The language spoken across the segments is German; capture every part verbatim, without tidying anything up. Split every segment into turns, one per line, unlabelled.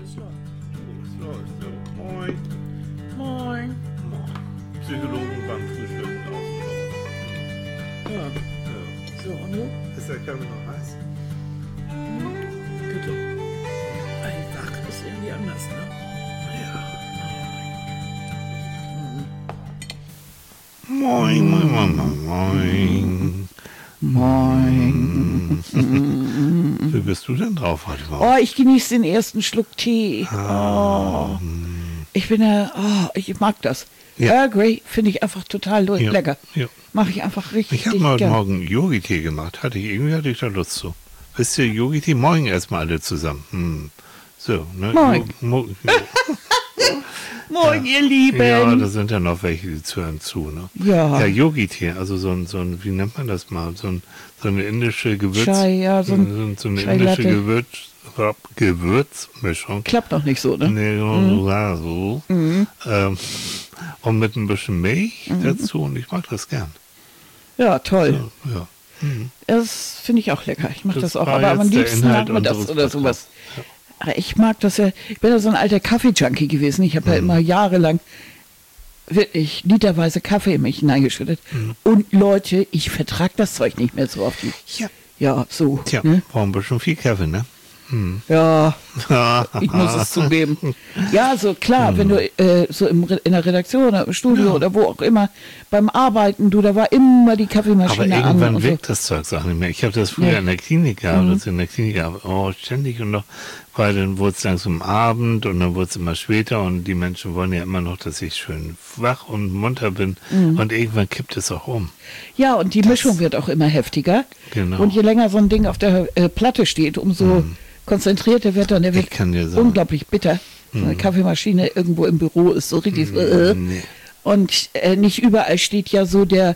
So, so, so. Moin.
Moin.
Moin. Psychologen beim Frühstück draußen.
Ja.
Ja.
So, und du?
Ist der Kaffee noch heiß?
Bitte. Einfach ist irgendwie anders, ne?
Ja. Moin, moin, moin, moin.
Moin.
Wie bist du denn drauf heute Morgen?
Oh, ich genieße den ersten Schluck Tee.
Ah.
Oh. Ich bin ja, oh, ich mag das.
Ja.
Earl Grey finde ich einfach total le-
Ja.
lecker.
Ja.
Mache ich einfach richtig
Ich habe mal heute
gern.
Morgen Yogi-Tee gemacht. Hatte ich, irgendwie hatte ich da Lust zu. Wisst ihr, Yogi-Tee? Morgen erstmal alle zusammen. Hm. So, ne?
Moin.
Jo- Mo
Moin, ihr Lieben.
ja, da sind ja noch welche, die zuhören zu, ne?
Ja.
Ja, Yogi-Tee, also so ein, so ein, wie nennt man das mal? So, ein, so eine indische Gewürz...
Chai, ja, so ein
so eine
Chai
indische
Latte.
Gewürz, Gewürzmischung.
Klappt noch nicht so, ne?
Nee, so, so.
Mhm.
Ähm, und mit ein bisschen Milch dazu und ich mag das gern.
Ja, toll.
So, ja. Mhm.
Das finde ich auch lecker. Ich mache
Das
das, auch,
war
aber am
jetzt der
liebsten
Inhalt
nachmittags
unseres
oder sowas.
Podcasts.
Aber ich mag das ja, ich bin ja so ein alter Kaffee-Junkie gewesen. Ich habe ja immer jahrelang wirklich literweise Kaffee in mich hineingeschüttet. Und Leute, ich vertrage das Zeug nicht mehr so auf die.
Ja.
Ja, so.
Tja,
Ne?
brauchen wir schon viel Kaffee, ne? Hm.
Ja, ich muss es zugeben. Ja, so klar, wenn du äh, so im, Re- in der Redaktion oder im Studio
Ja.
oder wo auch immer beim Arbeiten, du, da war immer die
Aber
Kaffeemaschine an.
irgendwann
Und so.
wirkt das Zeug auch nicht mehr. Ich habe das früher
Nee.
in der Klinik gehabt, das in der Klinik gehabt, oh, ständig und noch, weil dann wurde es langsam Abend und dann wurde es immer später und die Menschen wollen ja immer noch, dass ich schön wach und munter bin und irgendwann kippt es auch um.
Ja, und die Mischung wird auch immer heftiger.
Genau.
Und je länger so ein Ding auf der äh, Platte steht, umso konzentrierter wird er. Der wird
Ich kann dir sagen.
unglaublich bitter. So eine Kaffeemaschine irgendwo im Büro ist so richtig. Äh,
Nee.
Und äh, nicht überall steht ja so der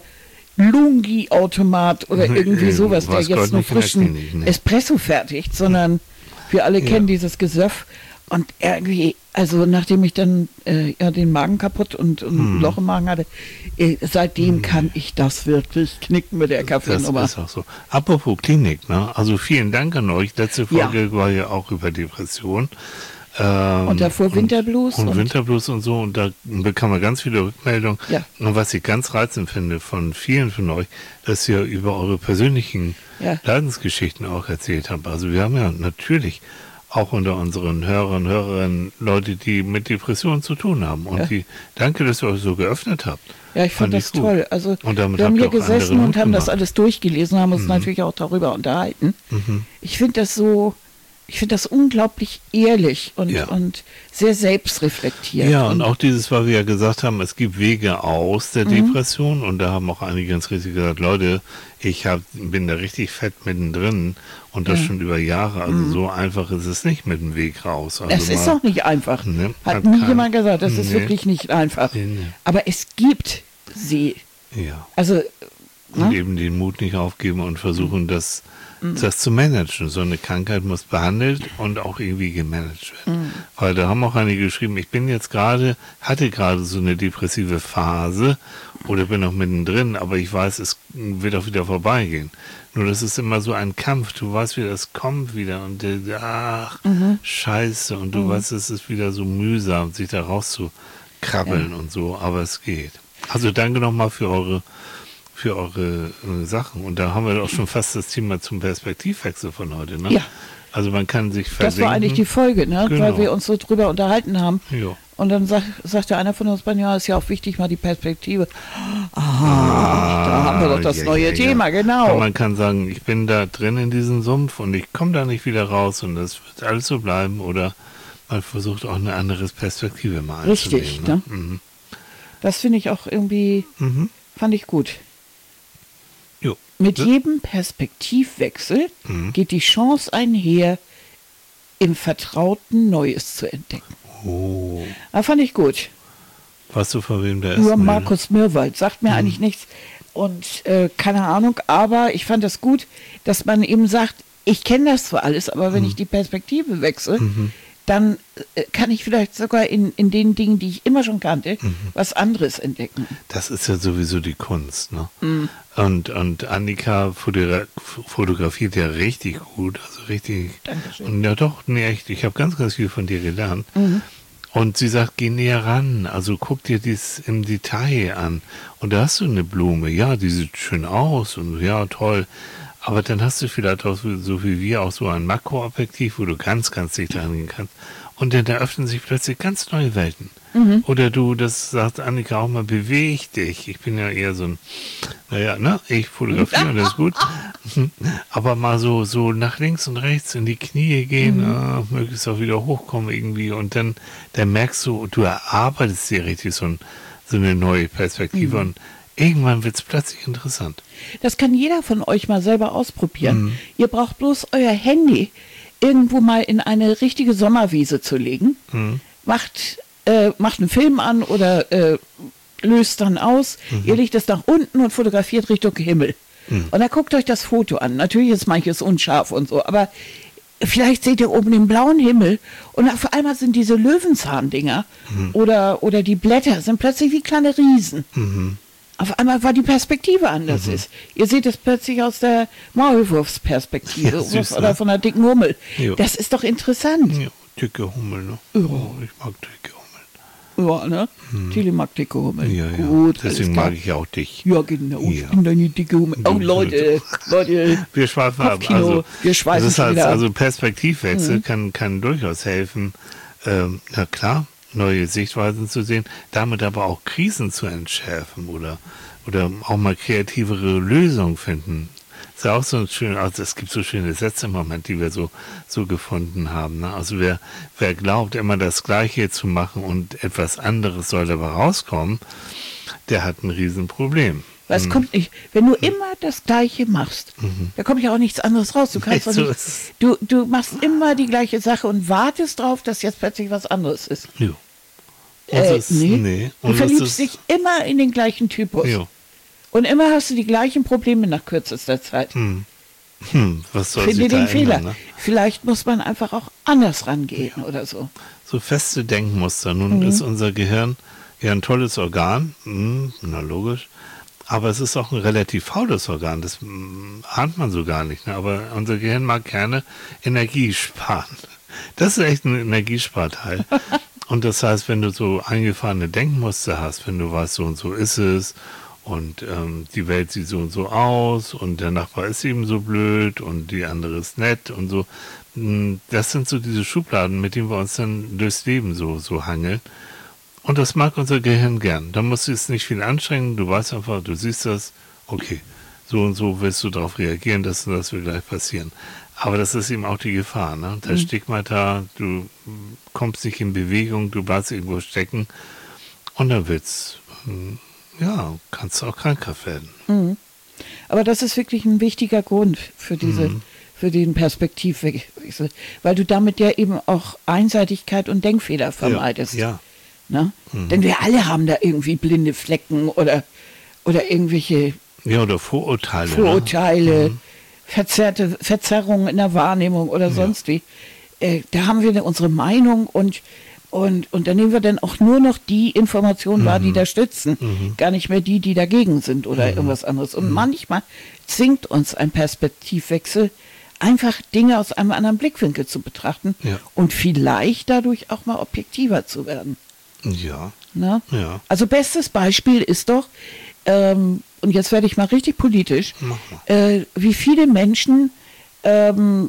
Lungi-Automat oder
Nee,
irgendwie
äh,
sowas, der
weiß Gott
jetzt nur
nicht in der
frischen
Klinik, nee.
Espresso fertigt, sondern wir alle kennen dieses Gesöff. Und irgendwie, also nachdem ich dann äh, ja den Magen kaputt und, und
Hm.
ein Loch im Magen hatte, äh, seitdem kann ich das wirklich knicken mit der
Das
Kaffeenummer.
ist auch so. Apropos Klinik, ne? Also vielen Dank an euch. Letzte
Ja.
Folge war ja auch über Depression. Ähm,
Und davor Winterblues
Und, und
und-
Winterblues und so. Und da bekam man ganz viele Rückmeldungen.
Ja.
Und was ich ganz reizend finde von vielen von euch, dass ihr über eure persönlichen
Ja.
Leidensgeschichten auch erzählt habt. Also wir haben ja natürlich auch unter unseren Hörern und Hörerinnen Leute, die mit Depressionen zu tun haben. Und
Ja.
die, danke, dass ihr euch so geöffnet habt.
Ja, ich fand, das
gut.
toll. Also
Und damit
wir haben
habt ihr
hier
auch andere
gesessen und
Mut
haben das
gemacht.
alles durchgelesen, haben
Mhm.
uns natürlich auch darüber unterhalten. Ich finde das so, ich finde das unglaublich ehrlich und,
Ja.
und sehr selbstreflektiert.
Ja, und auch dieses, weil wir ja gesagt haben, es gibt Wege aus der Depression und da haben auch einige ganz richtig gesagt, Leute, ich hab, bin da richtig fett mittendrin und das schon über Jahre, also so einfach ist es nicht mit dem Weg raus. Also
es ist
mal-
auch nicht einfach.
Ne,
Hat
hat
nie
kein-
jemand gesagt, das ist
Nee.
wirklich nicht einfach.
Nee, nee.
Aber es gibt sie.
Ja,
Also,
und
ne?
eben den Mut nicht aufgeben und versuchen, das, das zu managen. So eine Krankheit muss behandelt und auch irgendwie gemanagt werden. Weil da haben auch einige geschrieben, ich bin jetzt gerade, hatte gerade so eine depressive Phase oder bin noch mittendrin, aber ich weiß, es wird auch wieder vorbeigehen. Nur das ist immer so ein Kampf. Du weißt wieder, es kommt wieder und äh, ach, scheiße. Und du weißt, es ist wieder so mühsam, sich da rauszukrabbeln und so, aber es geht. Also danke nochmal für eure für eure äh, Sachen. Und da haben wir doch schon fast das Thema zum Perspektivwechsel von heute, ne?
Ja.
Also man kann sich
Das
versenken.
war eigentlich die Folge, ne?
Genau.
Weil wir uns so drüber unterhalten haben.
Ja.
Und dann sag, sagte einer von uns, ja, ist ja auch wichtig, mal die Perspektive. Ah, da haben wir doch das
ja,
neue
ja,
Thema,
ja.
genau.
Und man kann sagen, ich bin da drin in diesem Sumpf und ich komme da nicht wieder raus und das wird alles so bleiben. Oder man versucht auch eine andere Perspektive mal
Richtig,
einzunehmen.
ne?
Mhm.
Das finde ich auch irgendwie,
Mhm.
fand ich gut.
Jo.
Mit
Ja.
jedem Perspektivwechsel
Mhm.
geht die Chance einher, im Vertrauten Neues zu entdecken.
Oh.
Da fand ich gut.
Weißt du, von wem der ist?
Nur
Nee, ne?
Markus Mirwald sagt mir eigentlich nichts. Und äh, keine Ahnung, aber ich fand das gut, dass man eben sagt, ich kenne das zwar alles, aber wenn ich die Perspektive wechsle, dann äh, kann ich vielleicht sogar in, in den Dingen, die ich immer schon kannte, mhm. was anderes entdecken.
Das ist ja sowieso die Kunst, ne? Mhm. Und, und Annika fotogra- fotografiert ja richtig gut, also richtig.
Dankeschön.
Und ja doch, nee, echt, ich habe ganz, ganz viel von dir gelernt.
Mhm.
Und sie sagt, geh näher ran, also guck dir dies im Detail an. Und da hast du eine Blume, ja, die sieht schön aus und ja, toll. Aber dann hast du vielleicht auch so, so wie wir auch so ein Makroobjektiv, wo du ganz, ganz dicht rangehen kannst. Und dann eröffnen sich plötzlich ganz neue Welten. Mhm. Oder du, das sagt Annika auch mal, beweg dich. Ich bin ja eher so ein, naja, ne, ich fotografiere und das ist gut. Aber mal so, so nach links und rechts in die Knie gehen, mhm. äh, möglichst auch wieder hochkommen irgendwie. Und dann, dann merkst du, du erarbeitest dir richtig so, ein, so eine neue Perspektive. Mhm. Und irgendwann wird es plötzlich interessant.
Das kann jeder von euch mal selber ausprobieren. Mhm. Ihr braucht bloß euer Handy irgendwo mal in eine richtige Sommerwiese zu legen. Mhm. Macht, äh, macht einen Film an oder äh, löst dann aus. Mhm. Ihr legt es nach unten und fotografiert Richtung Himmel. Mhm. Und dann guckt euch das Foto an. Natürlich ist manches unscharf und so, aber vielleicht seht ihr oben den blauen Himmel und auf einmal sind diese Löwenzahndinger mhm. oder, oder die Blätter sind plötzlich wie kleine Riesen. Mhm. Auf einmal war die Perspektive anders mhm. ist. Ihr seht es plötzlich aus der Maulwurfsperspektive ja, süß, oder ne? Von einer dicken Hummel. Jo. Das ist doch interessant.
Ja, dicke Hummel, ne?
Ja.
Oh, ich mag dicke Hummeln.
Ja, ne? Hm. Tilly mag dicke Hummeln.
Ja, ja.
Gut,
deswegen mag ich auch dich.
Ja, genau. Ja. Ich bin deine dicke Hummel. Oh, Leute, Leute.
Wir schweifen ab. Also,
wir schweifen
das heißt,
wieder
also Perspektivwechsel mhm. kann, kann durchaus helfen. Ähm, na klar, neue Sichtweisen zu sehen, damit aber auch Krisen zu entschärfen oder, oder auch mal kreativere Lösungen finden. Ist ja auch so schön, also es gibt so schöne Sätze im Moment, die wir so, so gefunden haben. Ne? Also wer, wer glaubt, immer das Gleiche zu machen und etwas anderes soll dabei rauskommen, der hat ein Riesenproblem.
Weil es mhm. kommt nicht, wenn du immer das Gleiche machst, mhm. da kommt ja auch nichts anderes raus. Du kannst
nee,
so nicht, du, du machst immer die gleiche Sache und wartest drauf, dass jetzt plötzlich was anderes ist.
Jo.
Äh,
ist,
nee.
nee.
Du verliebst dich immer in den gleichen Typus.
Jo.
Und immer hast du die gleichen Probleme nach kürzester Zeit.
Hm. Hm, was soll
Finde
sich
den
da
Fehler.
ändern, ne?
Vielleicht muss man einfach auch anders rangehen
ja.
oder so.
So feste Denkmuster. Nun mhm. ist unser Gehirn ja ein tolles Organ. Hm, na logisch. Aber es ist auch ein relativ faules Organ. Das hm, ahnt man so gar nicht. Ne? Aber unser Gehirn mag gerne Energie sparen. Das ist echt ein Energiesparteil. Und das heißt, wenn du so eingefahrene Denkmuster hast, wenn du weißt, so und so ist es, und ähm, die Welt sieht so und so aus und der Nachbar ist eben so blöd und die andere ist nett und so. Das sind so diese Schubladen, mit denen wir uns dann durchs Leben so, so hangeln. Und das mag unser Gehirn gern. Da musst du es nicht viel anstrengen. Du weißt einfach, du siehst das, okay, so und so willst du darauf reagieren, dass das wird gleich passieren. Aber das ist eben auch die Gefahr, ne? Das mhm. Stigmata, du kommst nicht in Bewegung, du bleibst irgendwo stecken und dann wird's... Ja, kannst du auch krankhaft werden.
Mhm. Aber das ist wirklich ein wichtiger Grund für diese, mhm. für den Perspektivwechsel, weil du damit ja eben auch Einseitigkeit und Denkfehler vermeidest.
Ja.
ja. Ne? Mhm. Denn wir alle haben da irgendwie blinde Flecken oder, oder irgendwelche
ja, oder Vorurteile.
Vorurteile,
ne? mhm.
verzerrte Verzerrungen in der Wahrnehmung oder ja. sonst wie. Äh, da haben wir unsere Meinung und Und, und dann nehmen wir dann auch nur noch die Informationen mhm. wahr, die da stützen. Mhm. Gar nicht mehr die, die dagegen sind oder mhm. irgendwas anderes. Und mhm. manchmal zwingt uns ein Perspektivwechsel, einfach Dinge aus einem anderen Blickwinkel zu betrachten
ja.
und vielleicht dadurch auch mal objektiver zu werden.
Ja.
Na?
ja.
Also bestes Beispiel ist doch, ähm, und jetzt werde ich mal richtig politisch, äh, wie viele Menschen ähm,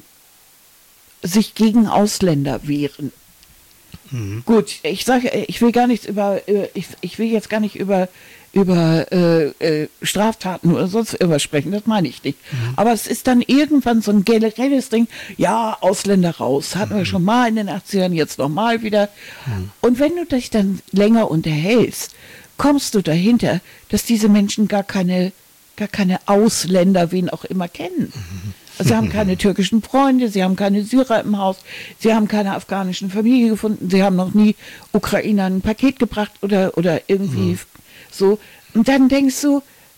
sich gegen Ausländer wehren.
Mhm.
Gut, ich sage, ich will gar nichts über, ich, ich will jetzt gar nicht über, über äh, äh, Straftaten oder sonst irgendwas sprechen, das meine ich nicht. Mhm. Aber es ist dann irgendwann so ein generelles Ding, ja, Ausländer raus, hatten mhm. wir schon mal in den achtzigern, jetzt nochmal wieder. Mhm. Und wenn du dich dann länger unterhältst, kommst du dahinter, dass diese Menschen gar keine, gar keine Ausländer, wen auch immer, kennen. Mhm. Sie haben keine türkischen Freunde, sie haben keine Syrer im Haus, sie haben keine afghanischen Familie gefunden, sie haben noch nie Ukrainer ein Paket gebracht oder, oder irgendwie mhm. so. Und dann denkst du,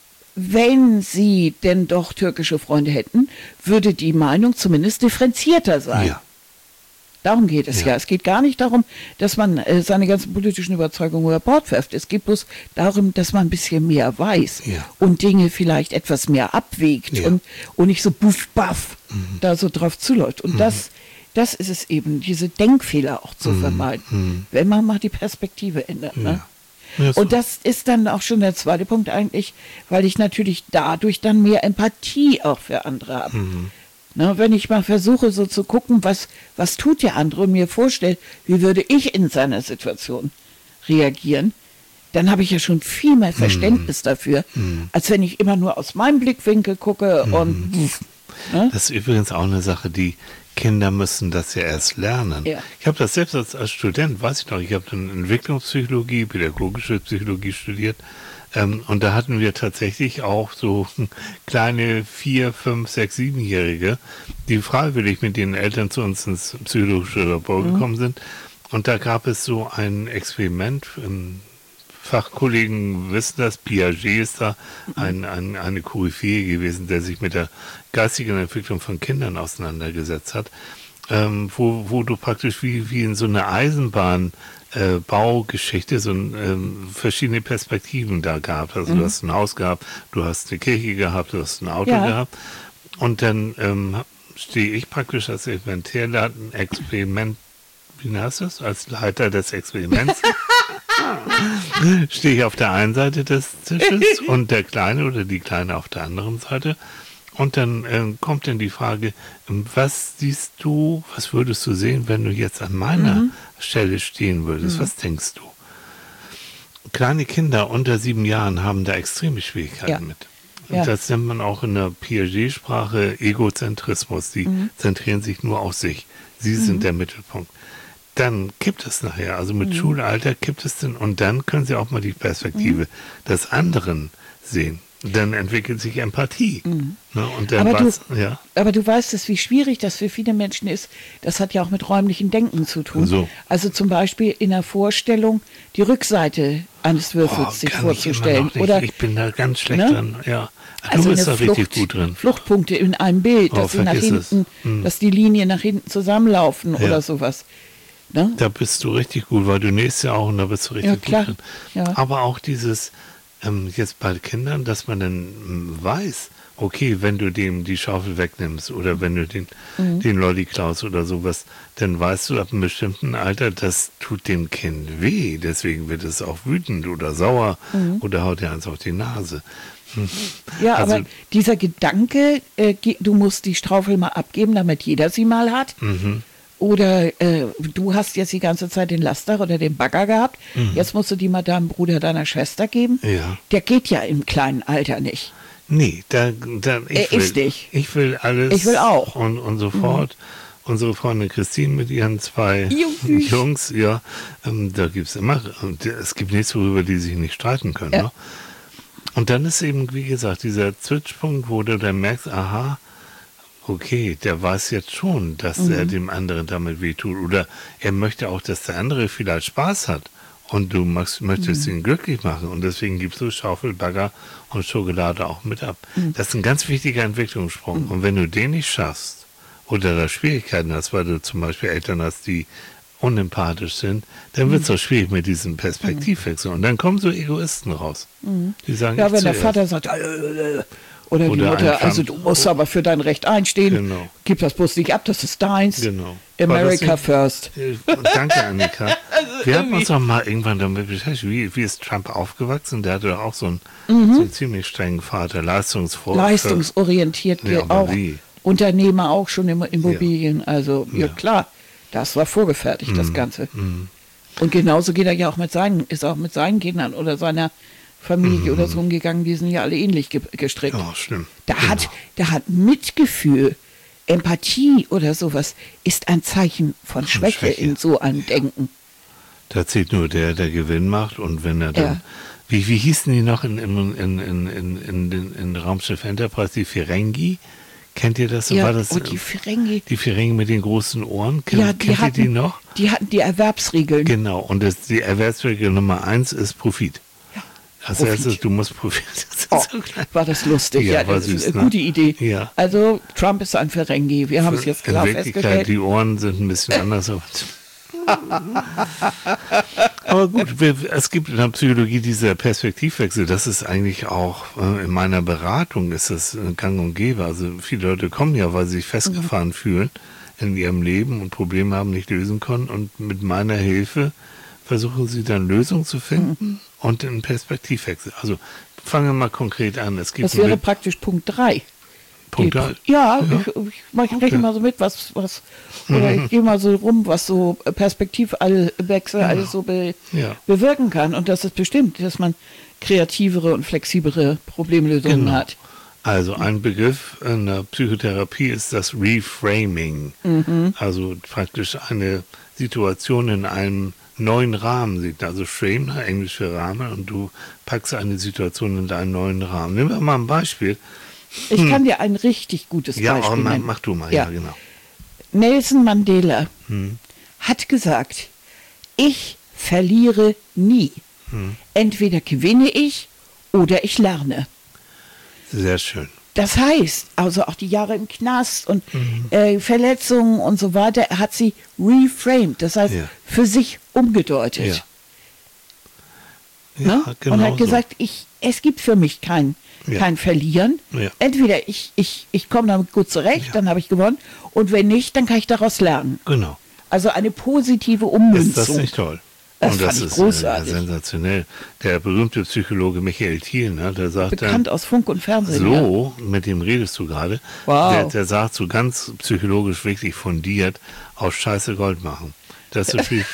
wenn sie denn doch türkische Freunde hätten, würde die Meinung zumindest differenzierter sein.
Ja.
Darum geht es ja.
Ja.
Es geht gar nicht darum, dass man äh, seine ganzen politischen Überzeugungen über Bord wirft. Es geht bloß darum, dass man ein bisschen mehr weiß
Ja.
und Dinge vielleicht etwas mehr abwägt
Ja.
und, und nicht so buff, baff da so drauf zuläuft. Und das, das ist es eben, diese Denkfehler auch zu vermeiden, wenn man mal die Perspektive ändert. Ne?
Ja, so.
Und das ist dann auch schon der zweite Punkt eigentlich, weil ich natürlich dadurch dann mehr Empathie auch für andere habe.
Mhm.
Ne, wenn ich mal versuche, so zu gucken, was, was tut der andere und mir vorstelle, wie würde ich in seiner Situation reagieren, dann habe ich ja schon viel mehr Verständnis
Mhm.
dafür,
Mhm.
als wenn ich immer nur aus meinem Blickwinkel gucke und... Ne?
Das ist übrigens auch eine Sache, die Kinder müssen das ja erst lernen.
Ja.
Ich habe das selbst als, als Student, weiß ich noch, ich habe dann Entwicklungspsychologie, pädagogische Psychologie studiert. Ähm, und da hatten wir tatsächlich auch so kleine vier, fünf, sechs, siebenjährige, die freiwillig mit den Eltern zu uns ins psychologische Labor
Mhm.
gekommen sind. Und da gab es so ein Experiment, ähm, Fachkollegen wissen das, Piaget ist da ein, ein, eine Koryphäe gewesen, der sich mit der geistigen Entwicklung von Kindern auseinandergesetzt hat, ähm, wo, wo du praktisch wie, wie in so einer Eisenbahn äh, Baugeschichte so ein, ähm, verschiedene Perspektiven da gehabt. Also
Mhm.
du hast ein Haus gehabt, du hast eine Kirche gehabt, du hast ein Auto
Ja.
gehabt und dann ähm, stehe ich praktisch als Experimentierleiter, ein Experiment, wie heißt das, als Leiter des Experiments. Stehe ich auf der einen Seite des Tisches und der Kleine oder die Kleine auf der anderen Seite. Und dann ähm, kommt dann die Frage, ähm, was siehst du, was würdest du sehen, wenn du jetzt an meiner
Mhm.
Stelle stehen würdest? Was denkst du? Kleine Kinder unter sieben Jahren haben da extreme Schwierigkeiten
Ja.
mit. Und
Ja.
das nennt man auch in der Piaget-Sprache Egozentrismus. Die zentrieren sich nur auf sich. Sie sind der Mittelpunkt. Dann kippt es nachher, also mit Schulalter kippt es dann und dann können sie auch mal die Perspektive des anderen sehen. Dann entwickelt sich Empathie. Ne? Und dann
Aber du,
weiß, ja.
aber du weißt es, wie schwierig das für viele Menschen ist. Das hat ja auch mit räumlichem Denken zu tun.
So.
Also zum Beispiel in der Vorstellung, die Rückseite eines Würfels
Oh,
sich
kann ich immer
vorzustellen.
noch nicht.
Oder
Ich bin da ganz schlecht
Ne?
drin. Ja. Du
also
bist da
eine
richtig
Flucht,
gut drin.
Fluchtpunkte in einem Bild,
Oh,
dass sie nach
vergiss es.
hinten,
Hm.
dass die Linien nach hinten zusammenlaufen
Ja.
oder sowas. Ne?
Da bist du richtig gut, weil du nähst ja auch und da bist du richtig
Ja, klar.
gut drin.
Ja.
Aber auch dieses, ähm, jetzt bei Kindern, dass man dann ähm, weiß, okay, wenn du dem die Schaufel wegnimmst oder wenn du den,
Mhm.
den Lolli klaust oder sowas, dann weißt du ab einem bestimmten Alter, das tut dem Kind weh. Deswegen wird es auch wütend oder sauer
Mhm.
oder haut dir eins auf die Nase. Hm.
Ja,
Also-
aber dieser Gedanke, äh, ge- du musst die Schaufel mal abgeben, damit jeder sie mal hat.
Mhm.
Oder äh, du hast jetzt die ganze Zeit den Laster oder den Bagger gehabt, jetzt musst du die mal deinem Bruder, deiner Schwester geben.
Mhm. Ja.
Der geht ja im kleinen Alter nicht.
Nee, da, da, ich,
Er
will,
ist nicht.
ich will alles.
Ich will auch.
Und, und sofort. Unsere Freundin Christine mit ihren zwei
Jungs.
Jungs, ja, ähm, da gibt es immer, und es gibt nichts, worüber die sich nicht streiten können.
Ja.
Ne? Und dann ist eben, wie gesagt, dieser Switchpunkt, wo du dann merkst, aha, okay, der weiß jetzt schon, dass
Mhm.
er dem anderen damit wehtut. Oder er möchte auch, dass der andere vielleicht Spaß hat. Und du magst, möchtest
Mhm.
ihn glücklich machen. Und deswegen gibst du Schaufel, Bagger und Schokolade auch mit ab.
Mhm.
Das ist ein ganz wichtiger Entwicklungssprung. Und wenn du den nicht schaffst oder da Schwierigkeiten hast, weil du zum Beispiel Eltern hast, die unempathisch sind, dann wird es auch schwierig mit diesem Perspektivwechsel. Und dann kommen so Egoisten raus. Die sagen,
Ja,
ich
wenn der
zuerst.
Vater sagt, äh, oder, die
Oder ein
Mutter,
Trump.
also du musst aber für dein Recht einstehen,
Genau.
gib das bloß nicht ab, das ist deins.
Genau. War das
America
nicht-
first.
Äh, Danke, Annika.
Also
Wir haben uns doch mal irgendwann damit beschäftigt, wie, wie ist Trump aufgewachsen? Der hatte doch auch so einen,
Mhm.
so einen ziemlich strengen Vater, leistungsvoll.
Leistungsorientiert
Ja, aber
auch.
wie?
Unternehmer auch schon im Immobilien. Also, ja.
Ja.
klar, das war vorgefertigt, das Ganze.
Mhm.
Und genauso geht er ja auch mit seinen, ist auch mit seinen Kindern oder seiner Familie oder so umgegangen, die sind ja alle ähnlich ge gestrickt.
Ja, stimmt.
Da
Genau.
hat, da hat Mitgefühl, Empathie oder sowas, ist ein Zeichen von Schwäche,
Schwäche.
in so einem Denken.
Da zählt nur der, der Gewinn macht und wenn er dann,
Ja.
wie, wie hießen die noch in, in, in, in, in, in, in, in Raumschiff Enterprise, die Ferengi? Kennt ihr das?
Ja,
War das
und die Ferengi,
die Ferengi mit den großen Ohren? Kennt,
ja, die
kennt
hatten,
ihr die noch?
die hatten die Erwerbsregeln.
Genau, und das, die Erwerbsregel Nummer eins ist Profit.
Ja,
Als
Profit.
erstes, du musst Profit.
Oh, war das lustig.
Ja,
Ja,
war
das
süß,
ist eine
ne?
gute Idee.
Ja.
Also Trump ist ein Ferengi. Wir haben es jetzt klar
In Wirklichkeit,
festgestellt.
die Ohren sind ein bisschen anders. Aber, aber gut, wir, es gibt in der Psychologie dieser Perspektivwechsel. Das ist eigentlich auch äh, in meiner Beratung ist das äh, gang und gäbe. Also viele Leute kommen ja, weil sie sich festgefahren mhm. fühlen in ihrem Leben und Probleme haben, nicht lösen können. Und mit meiner Hilfe versuchen sie dann Lösungen zu finden mhm. und einen Perspektivwechsel. Also fangen wir mal konkret an. Es gibt
das wäre praktisch Punkt drei.
Punkt drei?
Ja, ja, ich, ich, ich rechne okay. mal so mit, was, was oder mhm. ich gehe mal so rum, was so Perspektivwechsel ja. alles so be, ja. bewirken kann. Und das ist bestimmt, dass man kreativere und flexiblere Problemlösungen genau. hat.
Also ein Begriff in der Psychotherapie ist das Reframing. Mhm. Also praktisch eine Situation in einem neuen Rahmen sieht. Also Frame, Englisch für Rahmen, und du packst eine Situation in deinen neuen Rahmen. Nehmen wir mal ein Beispiel.
Ich hm. kann dir ein richtig gutes
ja,
Beispiel
nennen. Ja,
mach,
mach du mal.
Ja,
ja genau.
Nelson Mandela
Hm.
hat gesagt, ich verliere nie.
Hm.
Entweder gewinne ich oder ich lerne.
Sehr schön.
Das heißt, also auch die Jahre im Knast und
mhm.
äh, Verletzungen und so weiter, er hat sie reframed, das heißt
ja.
für sich umgedeutet.
Ja. Ja,
ne?
genau
Und hat
so.
gesagt, ich, es gibt für mich kein,
ja.
kein Verlieren.
Ja.
Entweder ich, ich, ich komme damit gut zurecht,
ja.
dann habe ich gewonnen, und wenn nicht, dann kann ich daraus lernen.
Genau.
Also eine positive Ummünzung.
Ist das nicht toll?
Das
und das
fand ich
ist
großartig.
Äh, sensationell. Der berühmte Psychologe Michael Thiel, ne, der sagt
Bekannt
dann,
aus Funk und Fernsehen.
so, ja. mit dem redest du gerade,
wow.
der, der sagt so ganz psychologisch wirklich fundiert, aus Scheiße Gold machen. Das ist viel,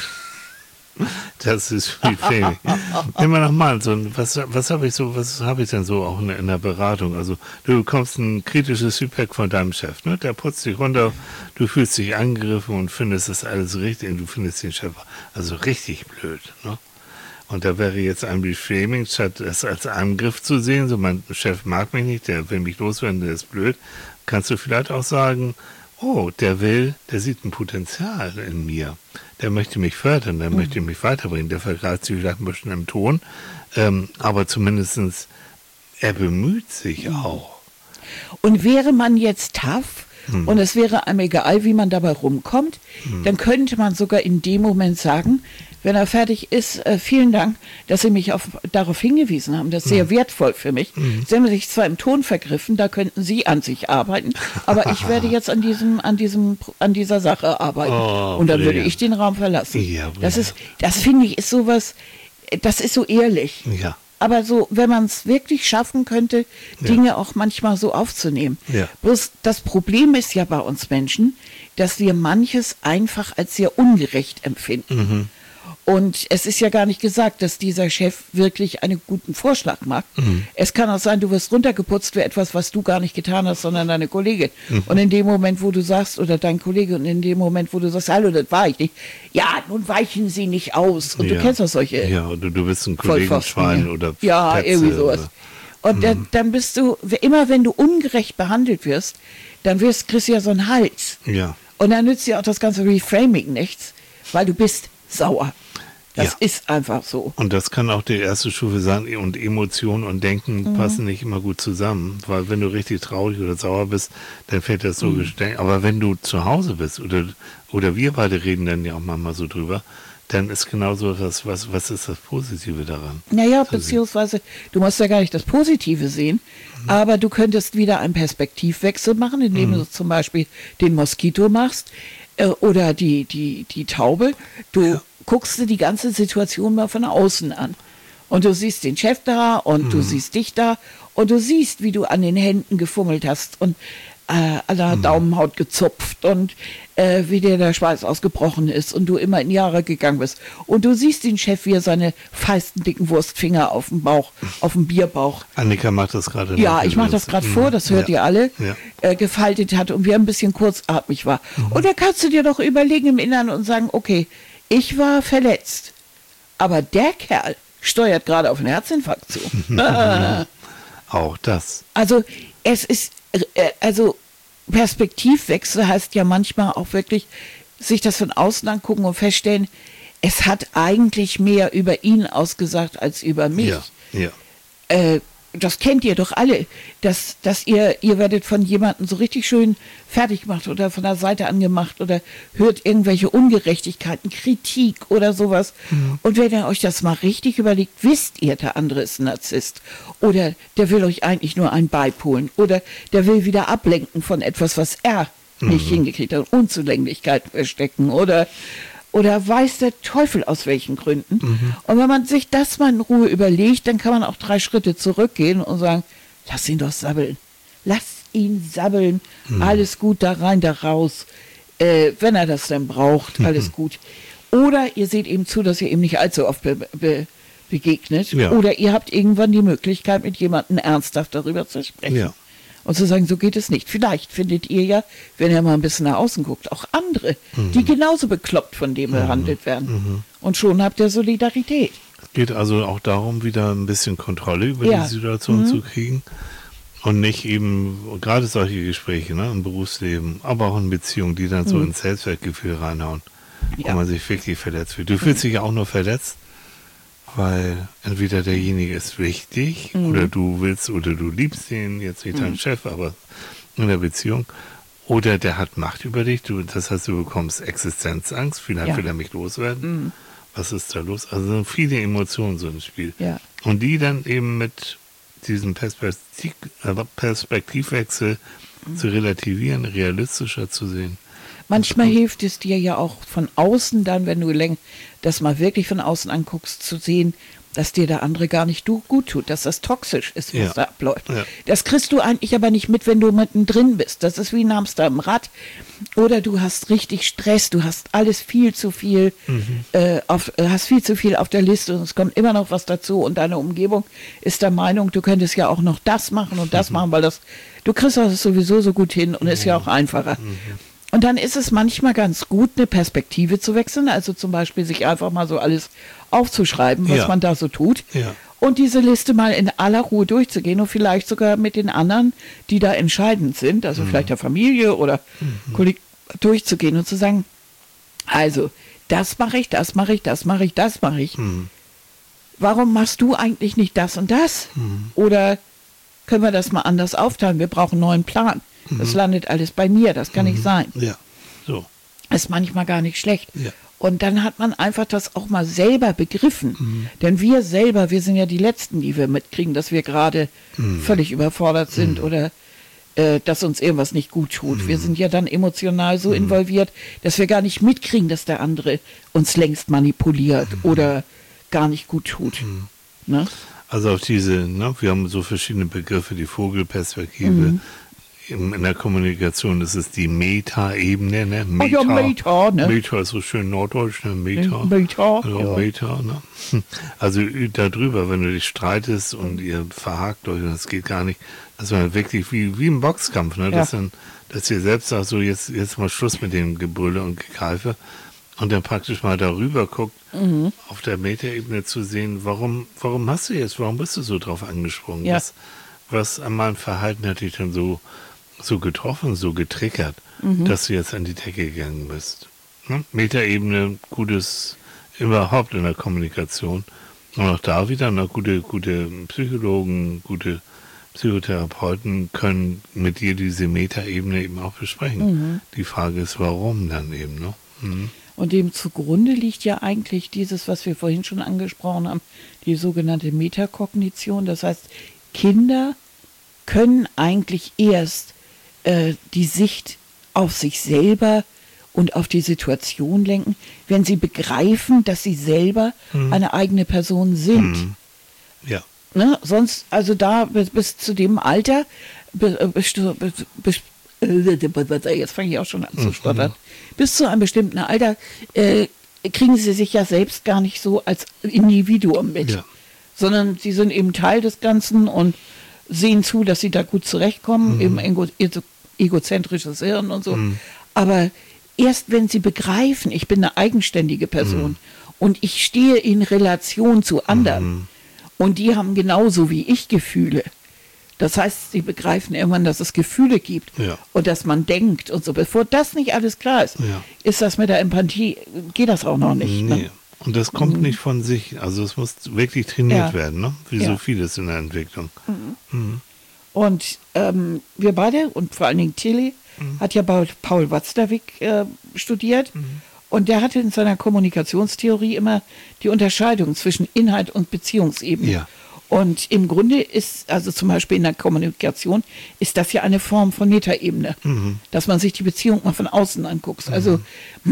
das ist viel Fame. Immer noch mal, so, was, was habe ich so, was habe ich denn so auch in, in der Beratung? Also du bekommst ein kritisches Feedback von deinem Chef, ne? Der putzt dich runter, du fühlst dich angegriffen und findest das alles richtig, und du findest den Chef also richtig blöd, ne? Und da wäre jetzt ein Reframing, statt es als Angriff zu sehen, so mein Chef mag mich nicht, der will mich loswerden, der ist blöd, kannst du vielleicht auch sagen, oh, der will, der sieht ein Potenzial in mir. Der möchte mich fördern, der mhm. möchte mich weiterbringen. Der vergleicht sich vielleicht ein bisschen im Ton, ähm, aber zumindestens er bemüht sich mhm. auch.
Und wäre man jetzt tough mhm. und es wäre einem egal, wie man dabei rumkommt, mhm. dann könnte man sogar in dem Moment sagen, wenn er fertig ist, äh, vielen Dank, dass Sie mich auf, darauf hingewiesen haben. Das ist sehr mhm. wertvoll für mich. Mhm. Sie haben sich zwar im Ton vergriffen, da könnten Sie an sich arbeiten, aber ich werde jetzt an diesem, an diesem, an dieser Sache arbeiten.
Oh,
und dann
brilliant.
würde ich den Raum verlassen.
Ja,
das ist, das finde ich, ist sowas, das ist so ehrlich.
Ja.
Aber so, wenn man es wirklich schaffen könnte, Dinge ja. auch manchmal so aufzunehmen.
Ja.
Bloß das Problem ist ja bei uns Menschen, dass wir manches einfach als sehr ungerecht empfinden.
Mhm.
Und es ist ja gar nicht gesagt, dass dieser Chef wirklich einen guten Vorschlag macht. Mhm. Es kann auch sein, du wirst runtergeputzt für etwas, was du gar nicht getan hast, sondern deine Kollegin. Mhm. Und in dem Moment, wo du sagst, oder dein Kollege, und in dem Moment, wo du sagst, hallo, das war ich nicht. Ja, nun weichen sie nicht aus. Und
ja.
du kennst auch solche.
Ja, oder du bist ein Kollegenschwein oder
ja,
Petze
irgendwie sowas.
Oder,
und mhm. dann, dann bist du, immer wenn du ungerecht behandelt wirst, dann wirst, kriegst du ja so einen Hals.
Ja.
Und dann nützt dir auch das ganze Reframing nichts, weil du bist sauer. Das ja. ist einfach so.
Und das kann auch die erste Stufe sein, und Emotionen und Denken mhm. passen nicht immer gut zusammen, weil wenn du richtig traurig oder sauer bist, dann fällt das so mhm. geständig. Aber wenn du zu Hause bist, oder, oder wir beide reden dann ja auch manchmal so drüber, dann ist genauso das, was, was ist das Positive daran?
Naja, beziehungsweise, du musst ja gar nicht das Positive sehen, mhm. aber du könntest wieder einen Perspektivwechsel machen, indem mhm. du zum Beispiel den Moskito machst äh, oder die, die, die Taube. Du ja. guckst dir die ganze Situation mal von außen an. Und du siehst den Chef da und mhm. du siehst dich da und du siehst, wie du an den Händen gefummelt hast und äh, an der mhm. Daumenhaut gezupft und äh, wie dir der Schweiß ausgebrochen ist und du immer in Jahre gegangen bist. Und du siehst den Chef, wie er seine feisten, dicken Wurstfinger auf dem Bauch, auf dem Bierbauch.
Annika macht das gerade.
Ja, ich mache das gerade mhm. vor, das hört ja. ihr alle,
ja.
äh, gefaltet hat und wie er ein bisschen kurzatmig war. Mhm. Und da kannst du dir doch überlegen im Inneren und sagen, okay, ich war verletzt, aber der Kerl steuert gerade auf einen Herzinfarkt zu.
Auch das.
Also es ist, äh, also Perspektivwechsel heißt ja manchmal auch wirklich, sich das von außen angucken und feststellen, es hat eigentlich mehr über ihn ausgesagt als über mich.
Ja, ja.
Äh, das kennt ihr doch alle, dass, dass ihr, ihr werdet von jemandem so richtig schön fertig gemacht oder von der Seite angemacht oder hört irgendwelche Ungerechtigkeiten, Kritik oder sowas. Mhm. Und wenn ihr euch das mal richtig überlegt, wisst ihr, der andere ist ein Narzisst oder der will euch eigentlich nur einen beipolen oder der will wieder ablenken von etwas, was er mhm. nicht hingekriegt hat, Unzulänglichkeiten verstecken oder Oder weiß der Teufel aus welchen Gründen. Mhm. Und wenn man sich das mal in Ruhe überlegt, dann kann man auch drei Schritte zurückgehen und sagen, lass ihn doch sabbeln. Lass ihn sabbeln. Mhm. Alles gut, da rein, da raus. Äh, wenn er das dann braucht, alles mhm. gut. Oder ihr seht eben zu, dass ihr ihm nicht allzu oft be be begegnet. Ja. Oder ihr habt irgendwann die Möglichkeit, mit jemandem ernsthaft darüber zu sprechen. Ja. Und zu sagen, so geht es nicht. Vielleicht findet ihr ja, wenn ihr mal ein bisschen nach außen guckt, auch andere, mhm. die genauso bekloppt von dem mhm. behandelt werden. Mhm. Und schon habt ihr Solidarität.
Es geht also auch darum, wieder ein bisschen Kontrolle über ja. die Situation mhm. zu kriegen. Und nicht eben, gerade solche Gespräche ne, im Berufsleben, aber auch in Beziehungen, die dann so mhm. ins Selbstwertgefühl reinhauen, ja. wo man sich wirklich verletzt fühlt. Du fühlst dich ja auch nur verletzt, weil entweder derjenige ist wichtig mhm. oder du willst oder du liebst ihn, jetzt nicht mhm. dein Chef, aber in der Beziehung, oder der hat Macht über dich, du, das heißt, du bekommst Existenzangst, vielleicht ja. will er mich loswerden, mhm. was ist da los? Also viele Emotionen so im Spiel. Ja. Und die dann eben mit diesem Perspektiv, Perspektivwechsel mhm. zu relativieren, realistischer zu sehen.
Manchmal hilft es dir ja auch von außen dann, wenn du das mal wirklich von außen anguckst, zu sehen, dass dir der andere gar nicht gut tut, dass das toxisch ist, was ja. da abläuft. Ja. Das kriegst du eigentlich aber nicht mit, wenn du mittendrin bist. Das ist wie ein Hamster im Rad. Oder du hast richtig Stress, du hast alles viel zu viel, mhm. äh, auf, hast viel zu viel auf der Liste und es kommt immer noch was dazu und deine Umgebung ist der Meinung, du könntest ja auch noch das machen und das mhm. machen, weil das, du kriegst das sowieso so gut hin und mhm. ist ja auch einfacher. Mhm. Und dann ist es manchmal ganz gut, eine Perspektive zu wechseln, also zum Beispiel sich einfach mal so alles aufzuschreiben, was ja. man da so tut. Ja. Und diese Liste mal in aller Ruhe durchzugehen und vielleicht sogar mit den anderen, die da entscheidend sind, also mhm. vielleicht der Familie oder mhm. Kollegen, durchzugehen und zu sagen, also das mache ich, das mache ich, das mache ich, das mache ich. Mhm. Warum machst du eigentlich nicht das und das? Mhm. Oder können wir das mal anders aufteilen? Wir brauchen einen neuen Plan. Das landet alles bei mir, das kann mhm. nicht sein.
Ja, so.
Ist manchmal gar nicht schlecht. Ja. Und dann hat man einfach das auch mal selber begriffen. Mhm. Denn wir selber, wir sind ja die Letzten, die wir mitkriegen, dass wir gerade mhm. völlig überfordert sind mhm. oder äh, dass uns irgendwas nicht gut tut. Mhm. Wir sind ja dann emotional so mhm. involviert, dass wir gar nicht mitkriegen, dass der andere uns längst manipuliert mhm. oder gar nicht gut tut. Mhm. Ne?
Also auf diese, ne, wir haben so verschiedene Begriffe, die Vogelperspektive, mhm. in der Kommunikation ist es die Meta-Ebene, ne? Meta,
oh ja, Meta, ne?
Meta ist so schön norddeutsch, ne? Meta.
Meta,
also ja. Meta, ne? Also darüber, wenn du dich streitest und ihr verhakt euch, das geht gar nicht, dass man wirklich wie, wie im Boxkampf, ne? Ja. Dass, dann, dass ihr selbst sagt, so jetzt, jetzt mal Schluss mit dem Gebrülle und Gekeife und dann praktisch mal darüber guckt, mhm. auf der Meta-Ebene zu sehen, warum, warum hast du jetzt, warum bist du so drauf angesprungen? Ja. Was, was an meinem Verhalten hat dich dann so so getroffen, so getriggert, mhm. dass du jetzt an die Decke gegangen bist. Ne? Metaebene, gutes überhaupt in der Kommunikation. Und auch da wieder, na, gute, gute Psychologen, gute Psychotherapeuten können mit dir diese Metaebene eben auch besprechen. Mhm. Die Frage ist, warum dann eben. Ne? Mhm.
Und dem zugrunde liegt ja eigentlich dieses, was wir vorhin schon angesprochen haben, die sogenannte Metakognition. Das heißt, Kinder können eigentlich erst äh, die Sicht auf sich selber und auf die Situation lenken, wenn sie begreifen, dass sie selber mhm. eine eigene Person sind. Mhm.
Ja.
Ne? Sonst, also da bis, bis zu dem Alter, bis, bis, bis, jetzt fange ich auch schon an zu stottern, mhm. bis zu einem bestimmten Alter äh, kriegen sie sich ja selbst gar nicht so als Individuum mit, ja. sondern sie sind eben Teil des Ganzen und sehen zu, dass sie da gut zurechtkommen, mhm. eben ego, egozentrisches Hirn und so. Mhm. Aber erst wenn sie begreifen, ich bin eine eigenständige Person mhm. und ich stehe in Relation zu anderen mhm. und die haben genauso wie ich Gefühle. Das heißt, sie begreifen irgendwann, dass es Gefühle gibt ja. und dass man denkt und so. Bevor das nicht alles klar ist, ja. ist das mit der Empathie, geht das auch noch nicht.
Nee,
ne?
Und das kommt mhm. nicht von sich. Also es muss wirklich trainiert
Ja.
werden, ne? Wie
Ja.
so vieles in der Entwicklung.
Mhm.
Mhm.
Und ähm, wir beide und vor allen Dingen Tilly mhm. hat ja Paul, Paul Watzlawick äh, studiert. Mhm. Und der hatte in seiner Kommunikationstheorie immer die Unterscheidung zwischen Inhalt und Beziehungsebene.
Ja.
Und im Grunde ist, also zum Beispiel in der Kommunikation, ist das ja eine Form von Metaebene, mhm. dass man sich die Beziehung mal von außen anguckt. Mhm. Also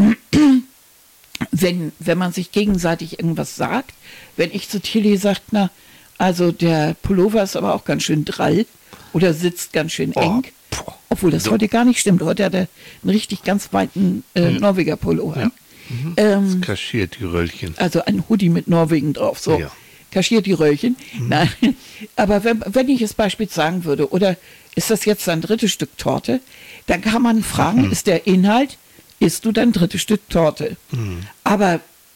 wenn, wenn man sich gegenseitig irgendwas sagt, wenn ich zu Tilly sagt, na, also der Pullover ist aber auch ganz schön drall oder sitzt ganz schön
Oh.
eng, obwohl das heute gar nicht stimmt. Heute hat er einen richtig ganz weiten äh,
Ja.
Norweger Pullover.
Ja. Mhm.
Ähm,
Das kaschiert die Röllchen.
also ein Hoodie mit Norwegen drauf, so.
Ja.
Kaschiert die Röllchen. Mhm. Nein, aber wenn, wenn ich es beispielsweise sagen würde, oder ist das jetzt dein drittes Stück Torte, dann kann man fragen, mhm. ist der Inhalt, isst du dein drittes Stück Torte? Mhm. Aber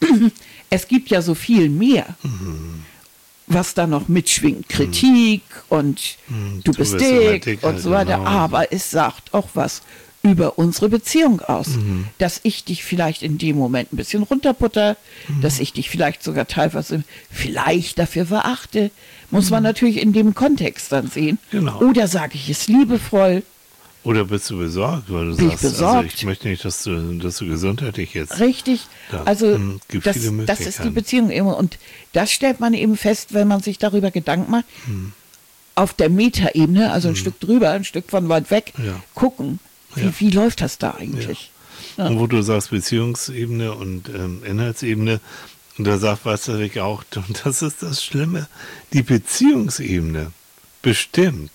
es gibt ja so viel mehr, mhm. was da noch mitschwingt. Kritik mhm. und
mhm.
du,
du
bist
bist immer
dick
dick,
und so weiter.
genau.
Aber es sagt auch was über unsere Beziehung aus,
Mhm.
dass ich dich vielleicht in dem Moment ein bisschen runterputter,
Mhm.
dass ich dich vielleicht sogar teilweise vielleicht dafür verachte, muss man natürlich in dem Kontext dann sehen.
Genau.
Oder sage ich es liebevoll,
Oder bist du besorgt, weil du
Bin ich
sagst, also
besorgt?
ich möchte nicht, dass du, dass du gesundheitlich jetzt...
richtig.
Da,
Also
hm, gibt
das,
viele
das ist die
Möglichkeiten.
Beziehung immer. Und das stellt man eben fest, wenn man sich darüber Gedanken macht,
Hm.
auf der Metaebene, also ein Stück drüber, ein Stück von weit weg,
Ja.
gucken, wie,
Ja.
wie läuft das da eigentlich? Ja.
Und wo du sagst Beziehungsebene und ähm, Inhaltsebene, und da sagt Watzlawick auch, und das ist das Schlimme, die Beziehungsebene bestimmt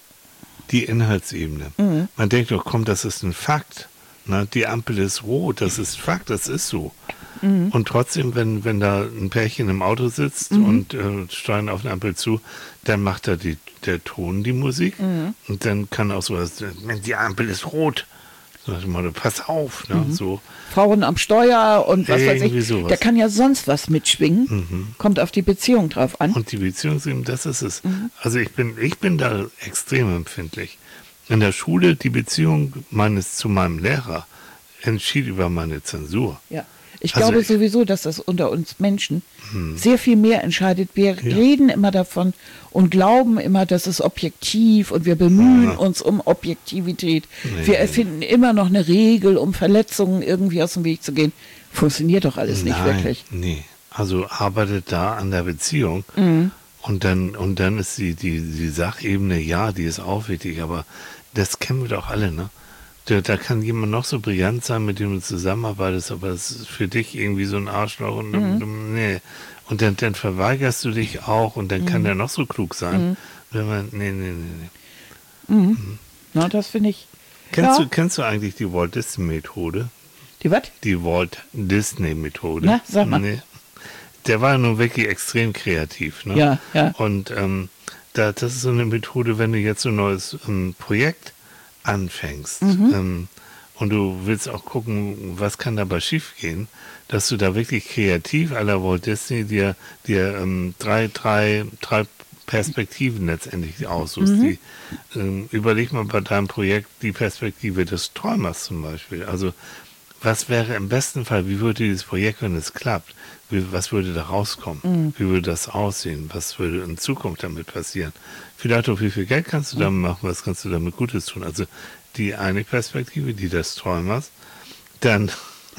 die Inhaltsebene. Mhm. Man denkt doch, komm, das ist ein Fakt. Ne? Die Ampel ist rot, das ist Fakt, das ist so. Mhm. Und trotzdem, wenn, wenn da ein Pärchen im Auto sitzt mhm. und äh, steuern auf eine Ampel zu, dann macht da die, der Ton die Musik. Mhm. Und dann kann auch so, die Ampel ist rot. Sag ich mal, pass auf. Ne?
Mhm.
So.
Frauen am Steuer und was weiß
Irgendwie
ich.
sowas.
Da kann ja sonst was mitschwingen. Mhm. Kommt auf die Beziehung drauf an.
Und die Beziehungsebene, das ist es.
Mhm.
Also ich bin, ich bin da extrem empfindlich. In der Schule, die Beziehung meines zu meinem Lehrer entschied über meine Zensur.
Ja. Ich
Also
glaube
ich-
sowieso, dass das unter uns Menschen sehr viel mehr entscheidet. Wir
Ja.
reden immer davon und glauben immer, das ist objektiv und wir bemühen
Ja.
uns um Objektivität.
Nee.
Wir erfinden immer noch eine Regel, um Verletzungen irgendwie aus dem Weg zu gehen. Funktioniert doch alles nicht
Nein,
wirklich.
Nee. Also arbeitet da an der Beziehung.
Mhm.
Und dann, und dann ist die, die, die Sachebene, ja, die ist auch wichtig, aber das kennen wir doch alle, ne? Da, da kann jemand noch so brillant sein, mit dem du zusammenarbeitest, aber es ist für dich irgendwie so ein Arschloch und
Mhm.
nee. Und dann, dann verweigerst du dich auch und dann kann der noch so klug sein.
Mhm.
Wenn man, nee, nee, nee, nee.
Na, das finde ich.
Kennst,
ja.
du, kennst du eigentlich die Walt Disney Methode?
Die was?
Die Walt Disney Methode?
Na, sag mal.
Nee. Der war nun wirklich extrem kreativ, ne?
Ja, ja.
Und ähm, da, das ist so eine Methode, wenn du jetzt so ein neues ähm, Projekt anfängst
Mhm.
ähm, und du willst auch gucken, was kann dabei schiefgehen, dass du da wirklich kreativ à la Walt Disney dir, dir ähm, drei, drei, drei Perspektiven letztendlich aussuchst.
Mhm.
Die, ähm, überleg mal bei deinem Projekt die Perspektive des Träumers zum Beispiel. Also was wäre im besten Fall, wie würde dieses Projekt, wenn es klappt, wie, was würde da rauskommen?
Mhm.
Wie würde das aussehen? Was würde in Zukunft damit passieren? Vielleicht auch, wie viel Geld kannst du damit machen? Was kannst du damit Gutes tun? Also die eine Perspektive, die des Träumers. Dann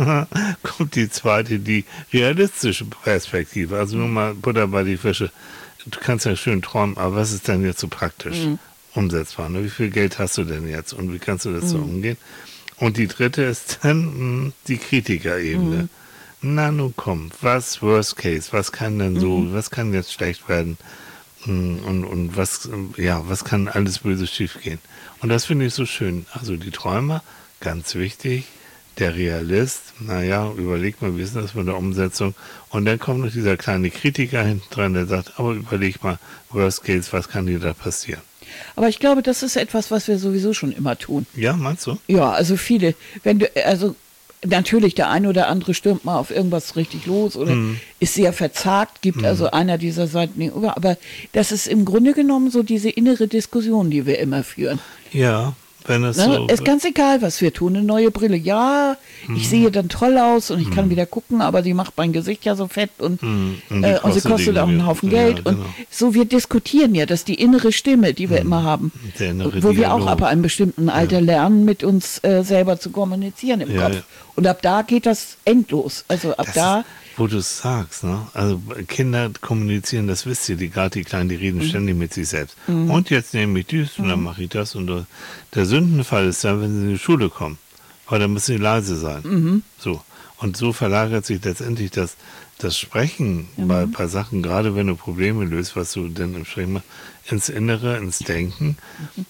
kommt die zweite, die realistische Perspektive. Also nur mal Butter bei die Fische. Du kannst ja schön träumen, aber was ist denn jetzt so praktisch
Mhm.
umsetzbar? Ne? Wie viel Geld hast du denn jetzt und wie kannst du das so umgehen? Und die dritte ist dann mh, die Kritikerebene. Na nun komm, was Worst Case, was kann denn so, was kann jetzt schlecht werden Mh, und, und was, äh, ja, was kann alles böse schiefgehen? Und das finde ich so schön. Also die Träumer, ganz wichtig, der Realist, naja, überleg mal, wie ist das mit der Umsetzung? Und dann kommt noch dieser kleine Kritiker hinten dran, der sagt, aber überleg mal, Worst Case, was kann dir da passieren?
Aber ich glaube, das ist etwas, was wir sowieso schon immer tun.
Ja, meinst du?
Ja, also viele. Wenn du, also natürlich, der eine oder andere stürmt mal auf irgendwas richtig los oder
Mhm.
ist sehr verzagt, gibt also einer dieser Seiten gegenüber. Aber das ist im Grunde genommen so diese innere Diskussion, die wir immer führen.
Ja, wenn es
Ne?
so
Ist ganz egal, was wir tun. Eine neue Brille. Ja, ich
Mhm.
sehe dann toll aus und ich kann wieder gucken, aber die macht mein Gesicht ja so fett und,
Mhm. Und
äh,
die
und sie
kostet
kostet auch einen
irgendwie-
Haufen
ja,
Geld. Und
genau.
so, wir diskutieren ja, dass die innere Stimme, die wir immer haben,
Der innere
wo wir auch
Dialog.
ab einem bestimmten Alter lernen, mit uns äh, selber zu kommunizieren im
Ja,
Kopf.
ja.
Und ab da geht das endlos. Also ab
Das
da.
ist, wo du es sagst, ne? Also Kinder kommunizieren, das wisst ihr, die gerade die Kleinen, die reden ständig mit sich selbst. Und jetzt nehme ich dies und dann mache ich das. Und der, der Sündenfall ist dann, wenn sie in die Schule kommen. Weil dann müssen sie leise sein. So. Und so verlagert sich letztendlich das, das Sprechen bei, bei Sachen, gerade wenn du Probleme löst, was du denn im Sprechen machst, ins Innere, ins Denken.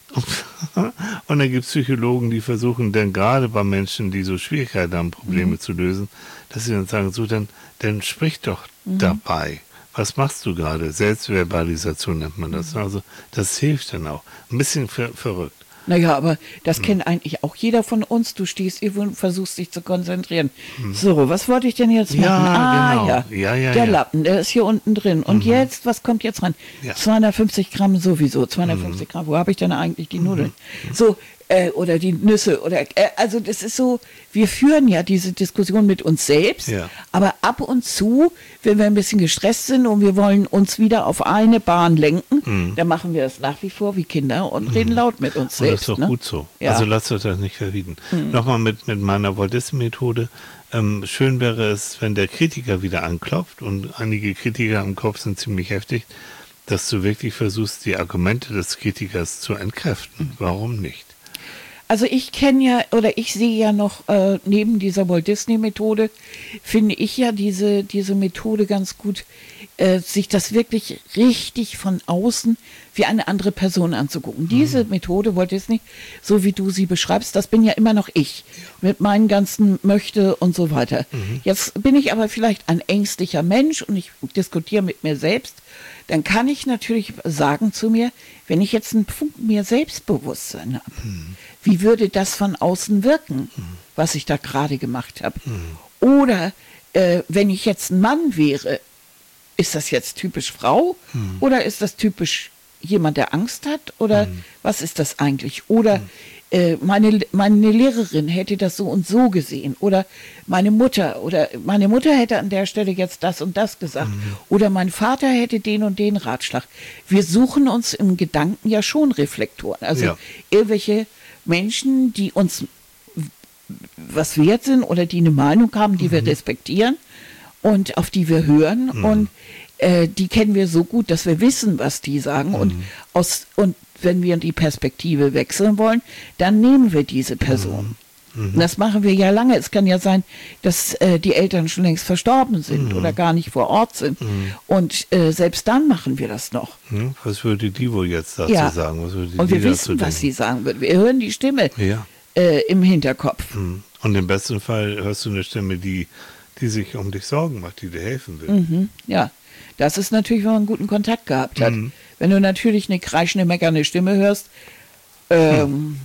Und dann gibt es Psychologen, die versuchen dann gerade bei Menschen, die so Schwierigkeiten haben, Probleme zu lösen, dass sie dann sagen, so, dann, dann sprich doch dabei. Was machst du gerade? Selbstverbalisation nennt man das. Also das hilft dann auch. Ein bisschen ver verrückt.
Naja, aber das kennt eigentlich auch jeder von uns. Du stehst irgendwo und versuchst dich zu konzentrieren. So, was wollte ich denn jetzt machen?
Ja,
ah,
genau.
ja.
Ja, ja,
Der
ja.
Lappen, der ist hier unten drin. Und jetzt, was kommt jetzt rein?
Ja.
zweihundertfünfzig Gramm sowieso. zweihundertfünfzig Gramm. Wo habe ich denn eigentlich die Nudeln? So, äh, oder die Nüsse. Oder, äh, also das ist so, wir führen ja diese Diskussion mit uns selbst.
Ja.
Aber ab und zu, wenn wir ein bisschen gestresst sind und wir wollen uns wieder auf eine Bahn lenken, dann machen wir das nach wie vor wie Kinder und reden laut mit uns
Und das
selbst.
ist doch
ne?
gut so.
Ja.
Also lasst euch das nicht verbieten. Nochmal mit, mit meiner Walt Disney-Methode. Ähm, schön wäre es, wenn der Kritiker wieder anklopft, und einige Kritiker im Kopf sind ziemlich heftig, dass du wirklich versuchst, die Argumente des Kritikers zu entkräften. Warum nicht?
Also ich kenne ja, oder ich sehe ja noch, äh, neben dieser Walt Disney Methode, finde ich ja diese, diese Methode ganz gut, äh, sich das wirklich richtig von außen wie eine andere Person anzugucken. Diese Methode, Walt Disney, so wie du sie beschreibst, das bin ja immer noch ich, mit meinen ganzen Möchte und so weiter. Jetzt bin ich aber vielleicht ein ängstlicher Mensch und ich diskutiere mit mir selbst. Dann kann ich natürlich sagen zu mir, wenn ich jetzt einen Punkt mehr Selbstbewusstsein habe, wie würde das von außen wirken, was ich da gerade gemacht habe? Oder äh, wenn ich jetzt ein Mann wäre, ist das jetzt typisch Frau oder ist das typisch jemand, der Angst hat? Oder was ist das eigentlich? Oder äh, meine, meine Lehrerin hätte das so und so gesehen. Oder meine Mutter. Oder meine Mutter hätte an der Stelle jetzt das und das gesagt. Oder mein Vater hätte den und den Ratschlag. Wir suchen uns im Gedanken ja schon Reflektoren. Also
Ja.
irgendwelche Menschen, die uns was wert sind oder die eine Meinung haben, die wir respektieren und auf die wir hören. Und äh, die kennen wir so gut, dass wir wissen, was die sagen. Und, aus, und wenn wir die Perspektive wechseln wollen, dann nehmen wir diese Person. Und das machen wir ja lange. Es kann ja sein, dass äh, die Eltern schon längst verstorben sind oder gar nicht vor Ort sind. Und äh, selbst dann machen wir das noch.
Hm? Was würde die wohl jetzt dazu
Ja.
sagen? Was würde
Und
die
wir
dazu
wissen, was
denken?
sie sagen wird. Wir hören die Stimme
Ja.
äh, im Hinterkopf.
Hm. Und im besten Fall hörst du eine Stimme, die, die sich um dich Sorgen macht, die dir helfen will.
Mhm, ja, das ist natürlich, wenn man einen guten Kontakt gehabt hat. Wenn du natürlich eine kreischende, meckernde Stimme hörst, ähm,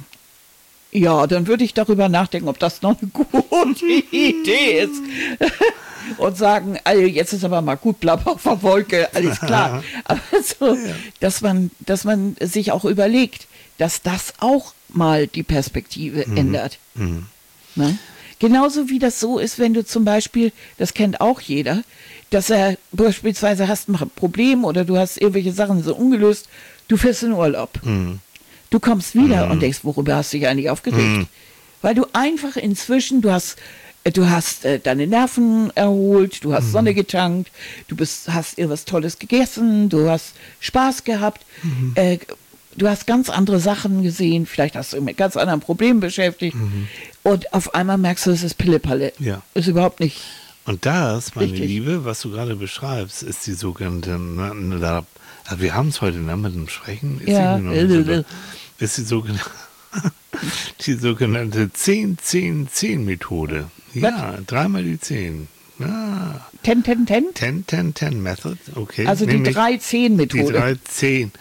ja, dann würde ich darüber nachdenken, ob das noch eine gute Idee ist. Und sagen, also jetzt ist aber mal gut, bleib auf der Wolke, alles klar. Aber so, dass man, dass man sich auch überlegt, dass das auch mal die Perspektive ändert. Ne? Genauso wie das so ist, wenn du zum Beispiel, das kennt auch jeder, dass er beispielsweise hast ein Problem oder du hast irgendwelche Sachen so ungelöst, du fährst in Urlaub. Du kommst wieder und denkst, worüber hast du dich eigentlich aufgeregt? Weil du einfach inzwischen, du hast, du hast äh, deine Nerven erholt, du hast Sonne getankt, du bist, hast irgendwas Tolles gegessen, du hast Spaß gehabt, äh, du hast ganz andere Sachen gesehen, vielleicht hast du dich mit ganz anderen Problemen beschäftigt und auf einmal merkst du, es ist Pillepalle.
Ja.
Ist überhaupt nicht.
Und das, meine
Richtig.
Liebe, was du gerade beschreibst, ist die sogenannte, na, na, also wir haben es heute ne, mit dem Sprechen, ist,
Ja.
die, noch, ist die sogenannte, die sogenannte zehn zehn zehn Methode. Ja, dreimal die zehn. Ja.
Ten, ten, ten?
ten zehn zehn Method, okay.
Also die
Nämlich
drei zehn
Die
Methode.
drei zehn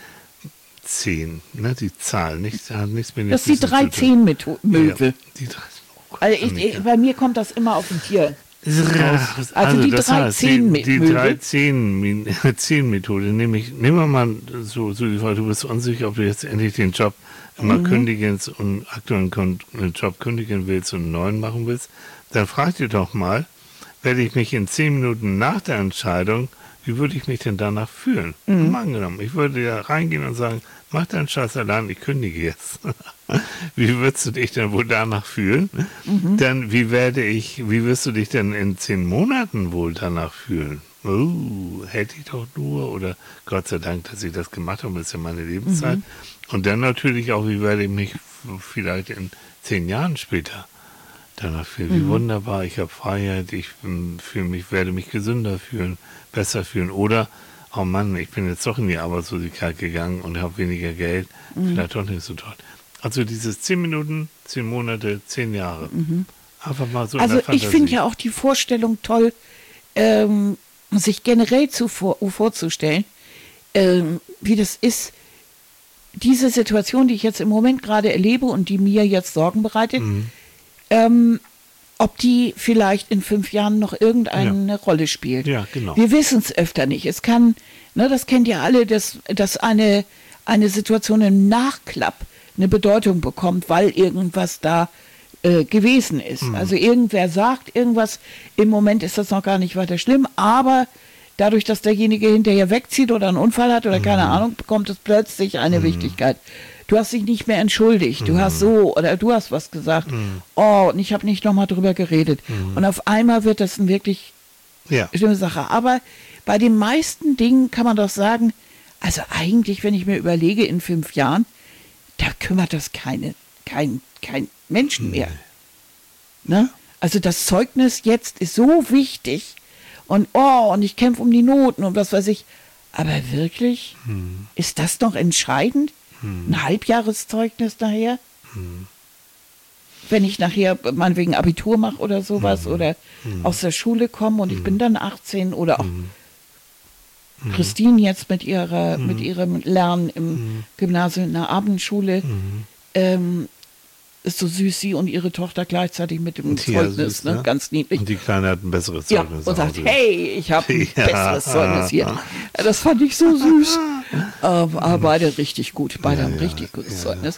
zehn, ne, die Zahl, nicht, hat nichts mit den
Das ist die
Füßen
drei
zu tun.
zehn Methode.
Ja, die drei, oh Gott,
Also ich,
Annika.
ich, bei mir kommt das immer auf den Tier. raus. Also, die
das
drei
heißt, die, die
Zehn-Methode.
drei Zehn-Methode, nämlich, nehmen wir mal so, so die Frage, du bist unsicher, ob du jetzt endlich den Job immer
Mhm.
kündigen und aktuellen Kon- Job kündigen willst und einen neuen machen willst, dann frag dir doch mal, werde ich mich in zehn Minuten nach der Entscheidung, wie würde ich mich denn danach fühlen?
Mhm.
Mal angenommen, ich würde ja reingehen und sagen, mach deinen Scheiß allein, ich kündige jetzt. Wie würdest du dich denn wohl danach fühlen?
Mhm.
Dann, wie werde ich, wie wirst du dich denn in zehn Monaten wohl danach fühlen? Oh, hätte ich doch nur, oder Gott sei Dank, dass ich das gemacht habe, das ist ja meine Lebenszeit.
Mhm.
Und dann natürlich auch, wie werde ich mich vielleicht in zehn Jahren später danach fühlen? Wie
Mhm.
wunderbar, ich habe Freiheit, ich ähm, fühle mich, werde mich gesünder fühlen, besser fühlen. Oder, oh Mann, ich bin jetzt doch in die Arbeitslosigkeit gegangen und habe weniger Geld,
Mhm.
vielleicht doch nicht so toll. Also dieses zehn Minuten, zehn Monate, zehn Jahre.
Mhm.
Einfach mal so in
Also
der
ich
Fantasie.
finde ja auch die Vorstellung toll, ähm, sich generell zu vor, vorzustellen, ähm, wie das ist, diese Situation, die ich jetzt im Moment gerade erlebe und die mir jetzt Sorgen bereitet,
Mhm.
ähm, ob die vielleicht in fünf Jahren noch irgendeine Rolle spielt.
Ja, genau.
Wir wissen es öfter nicht. Es kann, ne, das kennt ihr alle, dass, dass eine, eine Situation im Nachklapp eine Bedeutung bekommt, weil irgendwas da äh, gewesen ist.
Mhm.
Also irgendwer sagt irgendwas, im Moment ist das noch gar nicht weiter schlimm, aber dadurch, dass derjenige hinterher wegzieht oder einen Unfall hat oder keine Ahnung, bekommt es plötzlich eine Wichtigkeit. Du hast dich nicht mehr entschuldigt, du hast so oder du hast was gesagt. Oh, und ich habe nicht nochmal drüber geredet. Und auf einmal wird das eine wirklich
Ja.
schlimme Sache. Aber bei den meisten Dingen kann man doch sagen, also eigentlich, wenn ich mir überlege, in fünf Jahren, da kümmert das keine, kein, kein Menschen mehr. Ne? Also das Zeugnis jetzt ist so wichtig und oh, und ich kämpfe um die Noten und was weiß ich. Aber wirklich,
Hm.
ist das noch entscheidend? Ein Halbjahreszeugnis nachher? Wenn ich nachher meinetwegen Abitur mache oder sowas oder aus der Schule komme und ich bin dann achtzehn oder auch Christine jetzt mit ihrer mit ihrem Lernen im Gymnasium in der Abendschule ähm, ist so süß, sie und ihre Tochter gleichzeitig mit dem
Ja,
Zeugnis,
süß,
ne?
ne?
Ganz niedlich.
Und die Kleine hat ein besseres
Ja,
Zeugnis.
und
zu
sagt,
Hause.
hey, ich habe ein
Ja.
besseres Zeugnis hier. Ja, das fand ich so süß. Aber, aber beide richtig gut, beide
Ja,
haben
ja,
richtig gutes
ja,
Zeugnis.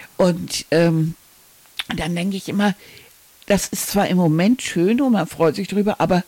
Und ähm, dann denke ich immer, das ist zwar im Moment schön und man freut sich drüber, aber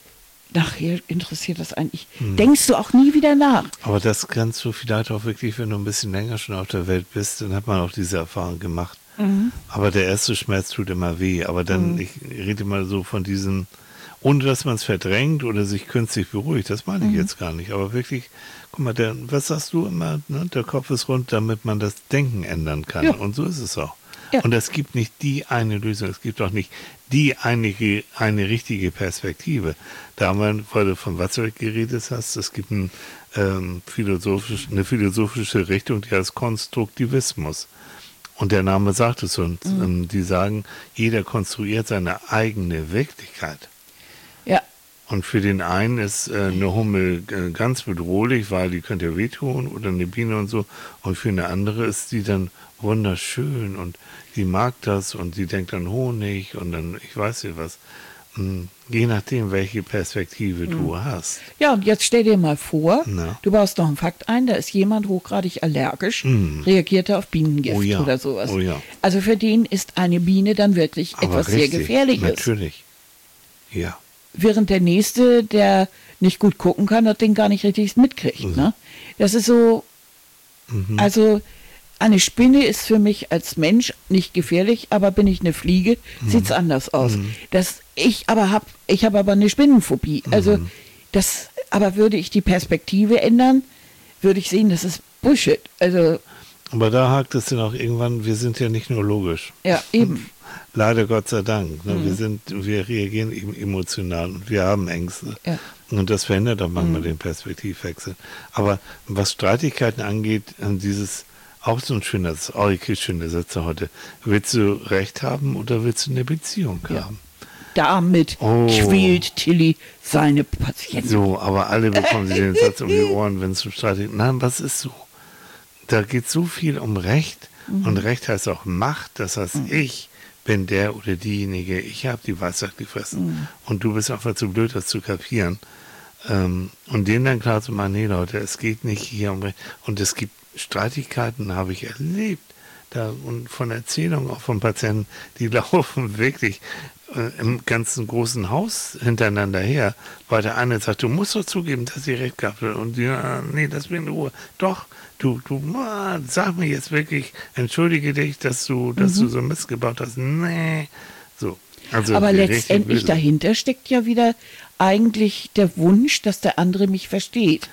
nachher interessiert das eigentlich.
Hm.
Denkst du auch nie wieder nach?
Aber das kannst du vielleicht auch wirklich, wenn du ein bisschen länger schon auf der Welt bist, dann hat man auch diese Erfahrung gemacht.
Mhm.
Aber der erste Schmerz tut immer weh. Aber dann, ich rede mal so von diesen, ohne dass man es verdrängt oder sich künstlich beruhigt, das meine ich jetzt gar nicht. Aber wirklich, guck mal, der, was sagst du immer, ne? Der Kopf ist rund, damit man das Denken ändern kann.
Ja.
Und so ist es auch.
Ja.
Und es gibt nicht die eine Lösung, es gibt auch nicht die eine, eine richtige Perspektive. Da haben wir, weil du von Watzlawick geredet hast, es gibt ein, ähm, philosophisch, eine philosophische Richtung, die heißt Konstruktivismus. Und der Name sagt es uns.
Mhm.
Ähm, die sagen, jeder konstruiert seine eigene Wirklichkeit.
Ja,
Und für den einen ist äh, eine Hummel äh, ganz bedrohlich, weil die könnte ja wehtun oder eine Biene und so. Und für eine andere ist die dann wunderschön und die mag das und die denkt an Honig und dann, ich weiß nicht was. Hm, je nachdem, welche Perspektive du hast.
ja, und jetzt stell dir mal vor,
Na.
du baust noch einen Fakt ein, da ist jemand hochgradig allergisch,
Mhm.
reagiert er auf Bienengift
Oh ja,
oder sowas.
oh ja.
Also für den ist eine Biene dann wirklich
Aber
etwas sehr
richtig,
Gefährliches.
Natürlich. Ja.
Während der Nächste, der nicht gut gucken kann, das Ding gar nicht richtig mitkriegt. Ne? Das ist so,
Mhm.
also eine Spinne ist für mich als Mensch nicht gefährlich, aber bin ich eine Fliege,
Mhm.
sieht's anders aus. Das, ich aber habe ich hab aber eine Spinnenphobie. Also
Mhm.
das, aber würde ich die Perspektive ändern, würde ich sehen, das ist Bullshit. Also
Aber da hakt es dann auch irgendwann, wir sind ja nicht nur logisch.
ja, eben.
Leider Gott sei Dank. Ne?
Mhm.
Wir sind, wir reagieren eben emotional und wir haben Ängste.
Ja.
Und das verhindert auch manchmal den Perspektivwechsel. Aber was Streitigkeiten angeht, äh, dieses auch so ein schöner, oh, ich kriege schöne Sätze heute. Willst du Recht haben oder willst du eine Beziehung
Ja.
haben?
Damit
Oh.
quält Tilly seine Patienten.
So, aber alle bekommen sich den Satz um die Ohren, wenn es um Streitig. Nein, was ist so? Da geht so viel um Recht. Und Recht heißt auch Macht. Das heißt, ich wenn der oder diejenige, ich habe die Weisheit gefressen mhm. und du bist einfach zu blöd, das zu kapieren. Ähm, und denen dann klar zu machen, nee Leute, es geht nicht hier um, und es gibt Streitigkeiten, habe ich erlebt, da, und von Erzählungen auch von Patienten, die laufen wirklich äh, im ganzen großen Haus hintereinander her, weil der eine sagt, du musst doch zugeben, dass sie recht gehabt hat. Und ja, nee, das bin in Ruhe. Doch, du, du, sag mir jetzt wirklich, entschuldige dich, dass du, mhm. dass du so Mist gebaut hast. Nee. So. Also
aber letztendlich dahinter steckt ja wieder eigentlich der Wunsch, dass der andere mich versteht.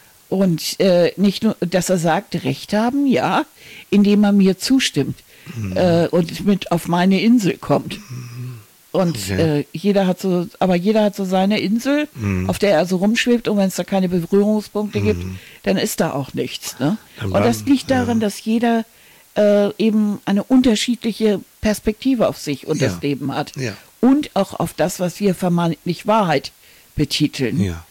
Und äh, nicht nur, dass er sagt, Recht haben, ja, indem er mir zustimmt mhm. äh, und mit auf meine Insel kommt. Mhm. Und okay. äh, jeder hat so, aber jeder hat so seine Insel, mhm. auf der er so rumschwebt, und wenn es da keine Berührungspunkte mhm. gibt, dann ist da auch nichts. Ne? Und das liegt daran, ja. dass jeder äh, eben eine unterschiedliche Perspektive auf sich und ja. das Leben hat. Ja. Und auch auf das, was wir vermeintlich Wahrheit betiteln. Ja.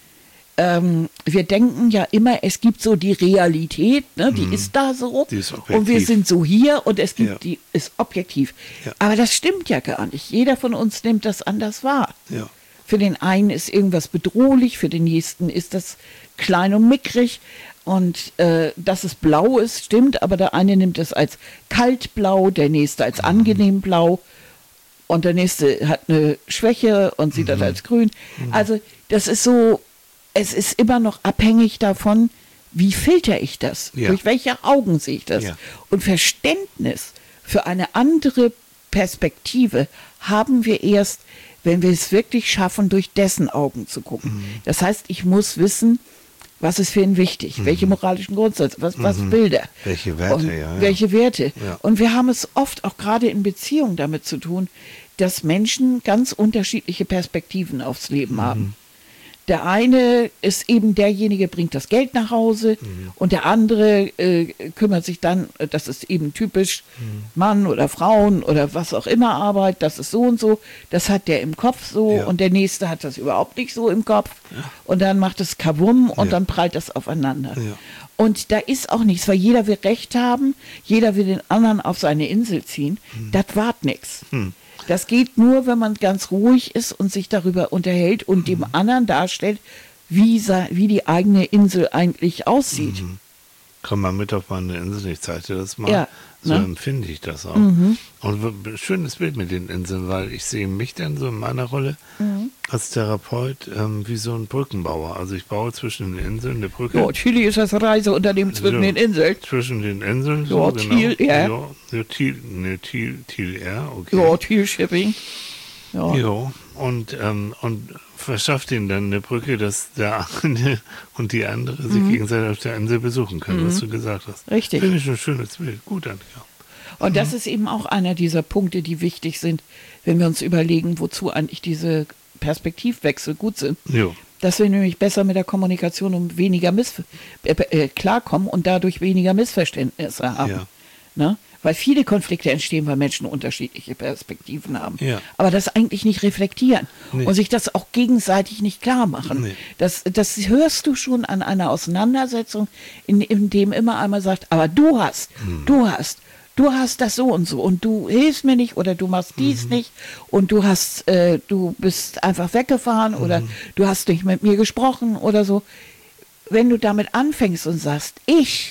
Ähm, wir denken ja immer, es gibt so die Realität, ne, die mm. ist da so, die ist und wir sind so hier und es gibt ja. die ist objektiv. Ja. Aber das stimmt ja gar nicht. Jeder von uns nimmt das anders wahr. Ja. Für den einen ist irgendwas bedrohlich, für den nächsten ist das klein und mickrig, und äh, dass es blau ist, stimmt, aber der eine nimmt es als kaltblau, der nächste als angenehm blau und der nächste hat eine Schwäche und sieht mm. das als grün. Mm. Also das ist so. Es ist immer noch abhängig davon, wie filter ich das, ja. durch welche Augen sehe ich das. Ja. Und Verständnis für eine andere Perspektive haben wir erst, wenn wir es wirklich schaffen, durch dessen Augen zu gucken. Mhm. Das heißt, ich muss wissen, was ist für ihn wichtig, mhm. welche moralischen Grundsätze, was, mhm. was will der.
Welche Werte,
und
ja, ja.
Welche Werte. Ja. Und wir haben es oft auch gerade in Beziehungen damit zu tun, dass Menschen ganz unterschiedliche Perspektiven aufs Leben mhm. haben. Der eine ist eben derjenige, bringt das Geld nach Hause mhm. und der andere äh, kümmert sich dann, das ist eben typisch mhm. Mann oder Frauen oder was auch immer Arbeit, das ist so und so, das hat der im Kopf so ja. und der nächste hat das überhaupt nicht so im Kopf ja. und dann macht es Kabum und ja. dann prallt das aufeinander. Ja. Und da ist auch nichts, weil jeder will Recht haben, jeder will den anderen auf seine Insel ziehen, mhm. das wart nichts. Mhm. Das geht nur, wenn man ganz ruhig ist und sich darüber unterhält und mhm. dem anderen darstellt, wie, wie die eigene Insel eigentlich aussieht.
Mhm. Komm mal mit auf meine Insel, ich zeige dir das mal.
Ja,
so
ne?
empfinde ich das auch.
Mhm.
Und schönes Bild mit den Inseln, weil ich sehe mich dann so in meiner Rolle mhm. als Therapeut ähm, wie so ein Brückenbauer. Also ich baue zwischen den Inseln eine Brücke.
Ja, Chili ist das Reiseunternehmen zwischen
so,
den Inseln.
Zwischen den Inseln,
ja,
so
Thiel,
genau.
ja.
Ja, ja Thiel, ne, Thiel, Thiel Air, okay.
Ja, Thiel Shipping. Ja.
Jo, und, ähm, und verschafft ihnen dann eine Brücke, dass der eine und die andere sich mhm. gegenseitig auf der Insel besuchen können, mhm. was du gesagt hast.
Richtig.
Finde ich ein schönes Bild. Gut, Annika.
Und
mhm.
das ist eben auch einer dieser Punkte, die wichtig sind, wenn wir uns überlegen, wozu eigentlich diese Perspektivwechsel gut sind. Jo. Dass wir nämlich besser mit der Kommunikation um weniger Missver äh, äh, klarkommen und dadurch weniger Missverständnisse haben. Ja. Ne? Weil viele Konflikte entstehen, weil Menschen unterschiedliche Perspektiven haben. Ja. Aber das eigentlich nicht reflektieren nee. und sich das auch gegenseitig nicht klar machen. Nee. Das, das hörst du schon an einer Auseinandersetzung, in, in dem immer einmal sagt, aber du hast, hm. du hast, du hast das so und so und du hilfst mir nicht oder du machst dies mhm. nicht und du hast, äh, du bist einfach weggefahren mhm. oder du hast nicht mit mir gesprochen oder so. Wenn du damit anfängst und sagst, ich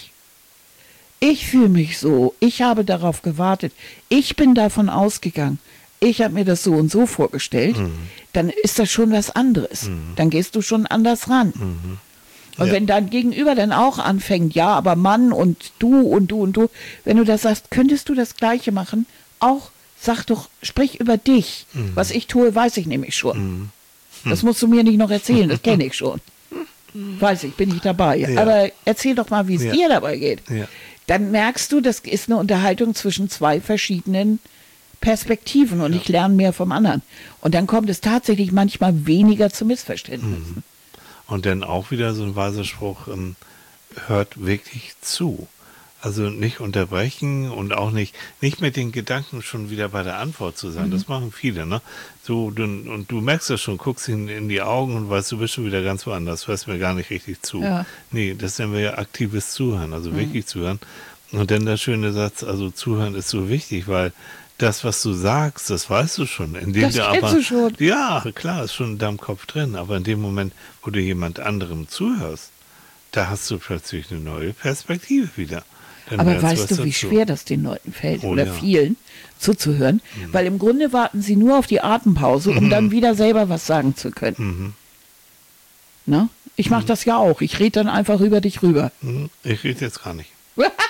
Ich fühle mich so, ich habe darauf gewartet, ich bin davon ausgegangen, ich habe mir das so und so vorgestellt, mhm. dann ist das schon was anderes. Mhm. Dann gehst du schon anders ran. Mhm. Und ja. wenn dein Gegenüber dann auch anfängt, ja, aber Mann und du und du und du, wenn du das sagst, könntest du das Gleiche machen? Auch sag doch, sprich über dich. Mhm. Was ich tue, weiß ich nämlich schon. Mhm. Das musst du mir nicht noch erzählen, das kenne ich schon. Weiß ich, bin ich dabei. Ja. Aber erzähl doch mal, wie es ja. dir dabei geht. Ja. Dann merkst du, das ist eine Unterhaltung zwischen zwei verschiedenen Perspektiven und ja. ich lerne mehr vom anderen. Und dann kommt es tatsächlich manchmal weniger zu Missverständnissen.
Und dann auch wieder so ein weiser Spruch, ähm, hört wirklich zu. Also nicht unterbrechen und auch nicht, nicht mit den Gedanken schon wieder bei der Antwort zu sein. Mhm. Das machen viele, ne? So, du, und du merkst das schon, guckst ihn in die Augen und weißt, du bist schon wieder ganz woanders, hörst mir gar nicht richtig zu. Ja. Nee, das nennen wir ja aktives Zuhören, also mhm. wirklich zuhören. Und dann der schöne Satz, also zuhören ist so wichtig, weil das, was du sagst, das weißt du schon. Indem
Das
du
kennst
aber,
du schon.
Ja, klar, ist schon in deinem Kopf drin. Aber in dem Moment, wo du jemand anderem zuhörst, da hast du plötzlich eine neue Perspektive wieder. Dann
Aber
lernst
weißt
was
du, wie
dazu.
schwer das den Leuten fällt
Oh,
oder
ja.
vielen zuzuhören?
Mhm.
Weil im Grunde warten sie nur auf die Atempause, um
Mhm.
dann wieder selber was sagen zu können.
Mhm.
Ne? Ich mache das ja auch. Ich rede dann einfach über dich rüber.
Mhm. Ich rede jetzt gar nicht.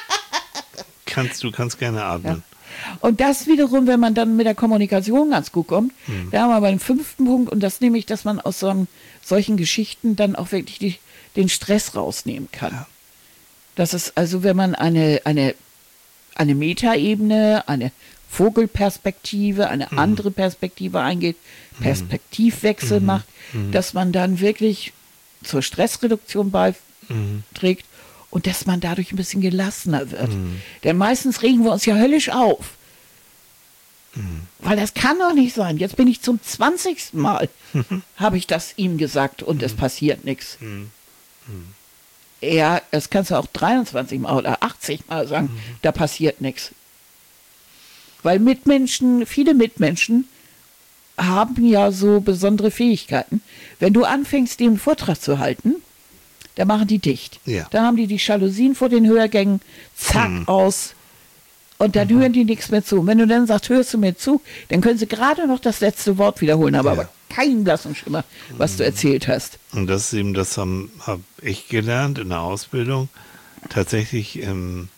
kannst, du kannst gerne atmen.
Und das wiederum, wenn man dann mit der Kommunikation ganz gut kommt,
Mhm.
da haben wir beim fünften Punkt, und das nehme ich, dass man aus so einem, solchen Geschichten dann auch wirklich die, den Stress rausnehmen kann.
Ja.
Das ist also, wenn man eine, eine, eine Metaebene, eine Vogelperspektive, eine
Mhm.
andere Perspektive eingeht, Perspektivwechsel
Mhm.
macht,
Mhm.
dass man dann wirklich zur Stressreduktion
Mhm.
beiträgt und dass man dadurch ein bisschen gelassener wird.
Mhm.
Denn meistens regen wir uns ja höllisch auf.
Mhm.
Weil das kann doch nicht sein. Jetzt bin ich zum zwanzigsten Mal, habe ich das ihm gesagt und es passiert nichts.
Mhm.
Ja, das kannst du auch dreiundzwanzig Mal oder achtzig Mal sagen, da passiert nichts. Weil Mitmenschen, viele Mitmenschen haben ja so besondere Fähigkeiten. Wenn du anfängst, den Vortrag zu halten, dann machen die dicht.
Ja.
Dann haben die die Jalousien vor den Hörgängen, zack,
Mhm.
aus. Und dann hören die nichts mehr zu. Und wenn du dann sagst, hörst du mir zu, dann können sie gerade noch das letzte Wort wiederholen, aber,
Ja.
aber keinen blassen Schimmer, was du erzählt hast.
Und das ist eben, das habe hab ich gelernt in der Ausbildung, tatsächlich, ähm,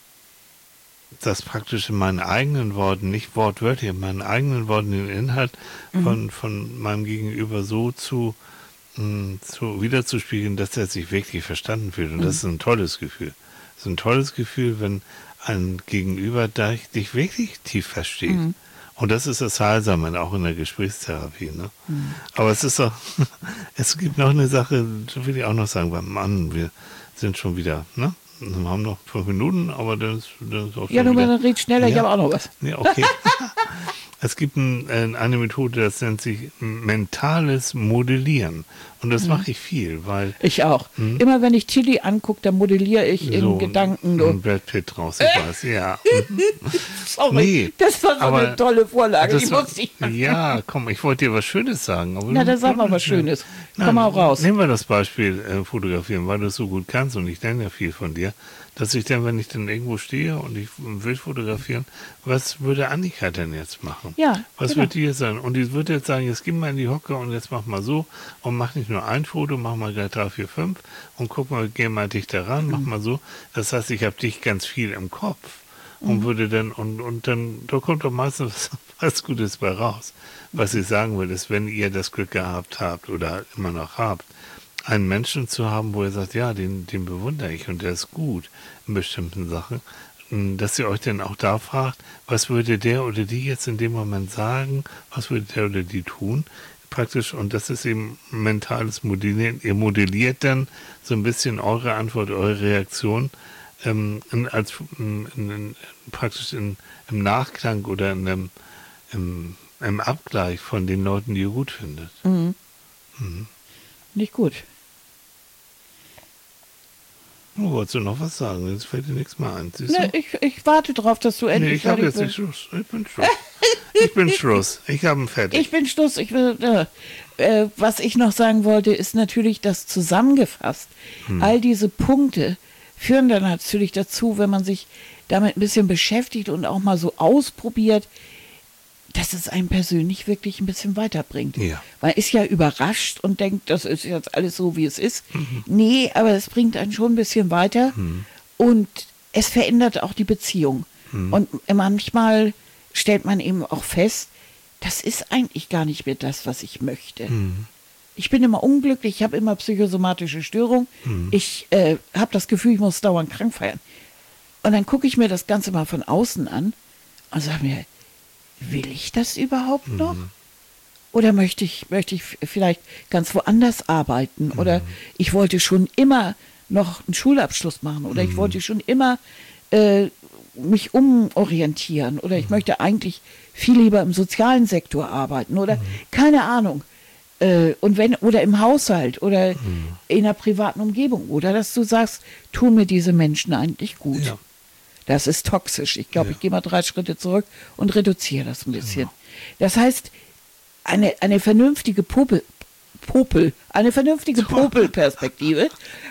das praktisch in meinen eigenen Worten, nicht wortwörtlich, in meinen eigenen Worten den Inhalt von, von meinem Gegenüber so zu, mh, zu wiederzuspiegeln, dass er sich wirklich verstanden fühlt. Und das ist ein tolles Gefühl. Das ist ein tolles Gefühl, wenn ein Gegenüber da dich wirklich tief versteht. Und das ist das Heilsame, auch in der Gesprächstherapie. Ne? Aber es ist auch, es gibt noch eine Sache, das will ich auch noch sagen, beim Mann, wir sind schon wieder, ne? Wir haben noch fünf Minuten, aber dann ist, dann ist auch schon
Ja, nur
wieder...
mal red schneller, ich
Ja.
habe auch noch was.
Ja, okay. Es gibt ein, äh, eine Methode, das nennt sich mentales Modellieren. Und das mache ich viel, weil
Ich auch. Immer wenn ich Tilly angucke, dann modelliere ich in
so
Gedanken.
ein
Und,
Brad Pitt draus, ich weiß, ja.
sorry,
Nee,
das war so
aber
eine tolle Vorlage,
Das
die
war,
musste ich.
ja, komm, ich wollte dir was Schönes sagen. Aber
Na,
du-
dann sag mal
du-
was Schönes.
Nein,
Komm mal raus.
Nehmen wir das Beispiel äh, fotografieren, weil du es so gut kannst und ich lerne ja viel von dir, dass ich dann, wenn ich dann irgendwo stehe und ich will fotografieren, was würde Annika denn jetzt machen?
Ja,
Was
genau.
wird die jetzt sagen? Und die würde jetzt sagen, jetzt geh mal in die Hocke und jetzt mach mal so und mach nicht nur ein Foto, mach mal gleich drei, vier, fünf und guck mal, geh mal dichter ran,
Mhm.
mach mal so. Das heißt, ich habe dich ganz viel im Kopf und
Mhm.
würde dann, und, und dann, da kommt doch meistens was Gutes bei raus. Was ich sagen will, ist, wenn ihr das Glück gehabt habt oder immer noch habt, einen Menschen zu haben, wo ihr sagt, ja, den, den bewundere ich und der ist gut in bestimmten Sachen, dass ihr euch dann auch da fragt, was würde der oder die jetzt in dem Moment sagen, was würde der oder die tun, praktisch, und das ist eben mentales Modellieren. Ihr modelliert dann so ein bisschen eure Antwort, eure Reaktion, ähm, in, als in, in, praktisch in, im Nachklang oder in einem, im, im Abgleich von den Leuten, die ihr gut findet.
Mhm.
Mhm.
Nicht gut.
Oh, wolltest du noch was sagen? Jetzt fällt dir nichts mehr ein. Siehst
Ne,
du?
ich, ich warte drauf, dass du
Nee,
endlich
ich habe
fertig
jetzt
bist.
nicht Schluss. Ich bin Schluss. Ich bin Schluss. Ich habe ihn fertig.
Ich bin Schluss. Ich will, äh, äh, was ich noch sagen wollte, ist natürlich das zusammengefasst.
Hm.
All diese Punkte führen dann natürlich dazu, wenn man sich damit ein bisschen beschäftigt und auch mal so ausprobiert, dass es einen persönlich wirklich ein bisschen weiterbringt.
Ja.
Man ist ja überrascht und denkt, das ist jetzt alles so, wie es ist.
Mhm.
Nee, aber es bringt einen schon ein bisschen weiter und es verändert auch die Beziehung.
Mhm.
Und manchmal stellt man eben auch fest, das ist eigentlich gar nicht mehr das, was ich möchte.
Mhm.
Ich bin immer unglücklich, ich habe immer psychosomatische Störungen.
Mhm.
Ich äh, habe das Gefühl, ich muss dauernd krank feiern. Und dann gucke ich mir das Ganze mal von außen an und sage mir, will ich das überhaupt noch? Oder möchte ich, möchte ich vielleicht ganz woanders arbeiten? Oder ich wollte schon immer noch einen Schulabschluss machen. Oder ich wollte schon immer äh, mich umorientieren. Oder ich möchte eigentlich viel lieber im sozialen Sektor arbeiten. Oder keine Ahnung. Äh, und wenn, oder im Haushalt oder in einer privaten Umgebung. Oder dass du sagst, tun mir diese Menschen eigentlich gut.
Ja.
Das ist toxisch. Ich glaube,
Ja.
ich gehe mal drei Schritte zurück und reduziere das ein bisschen. Das heißt, eine, eine vernünftige Popel, Popel, eine vernünftige Popelperspektive,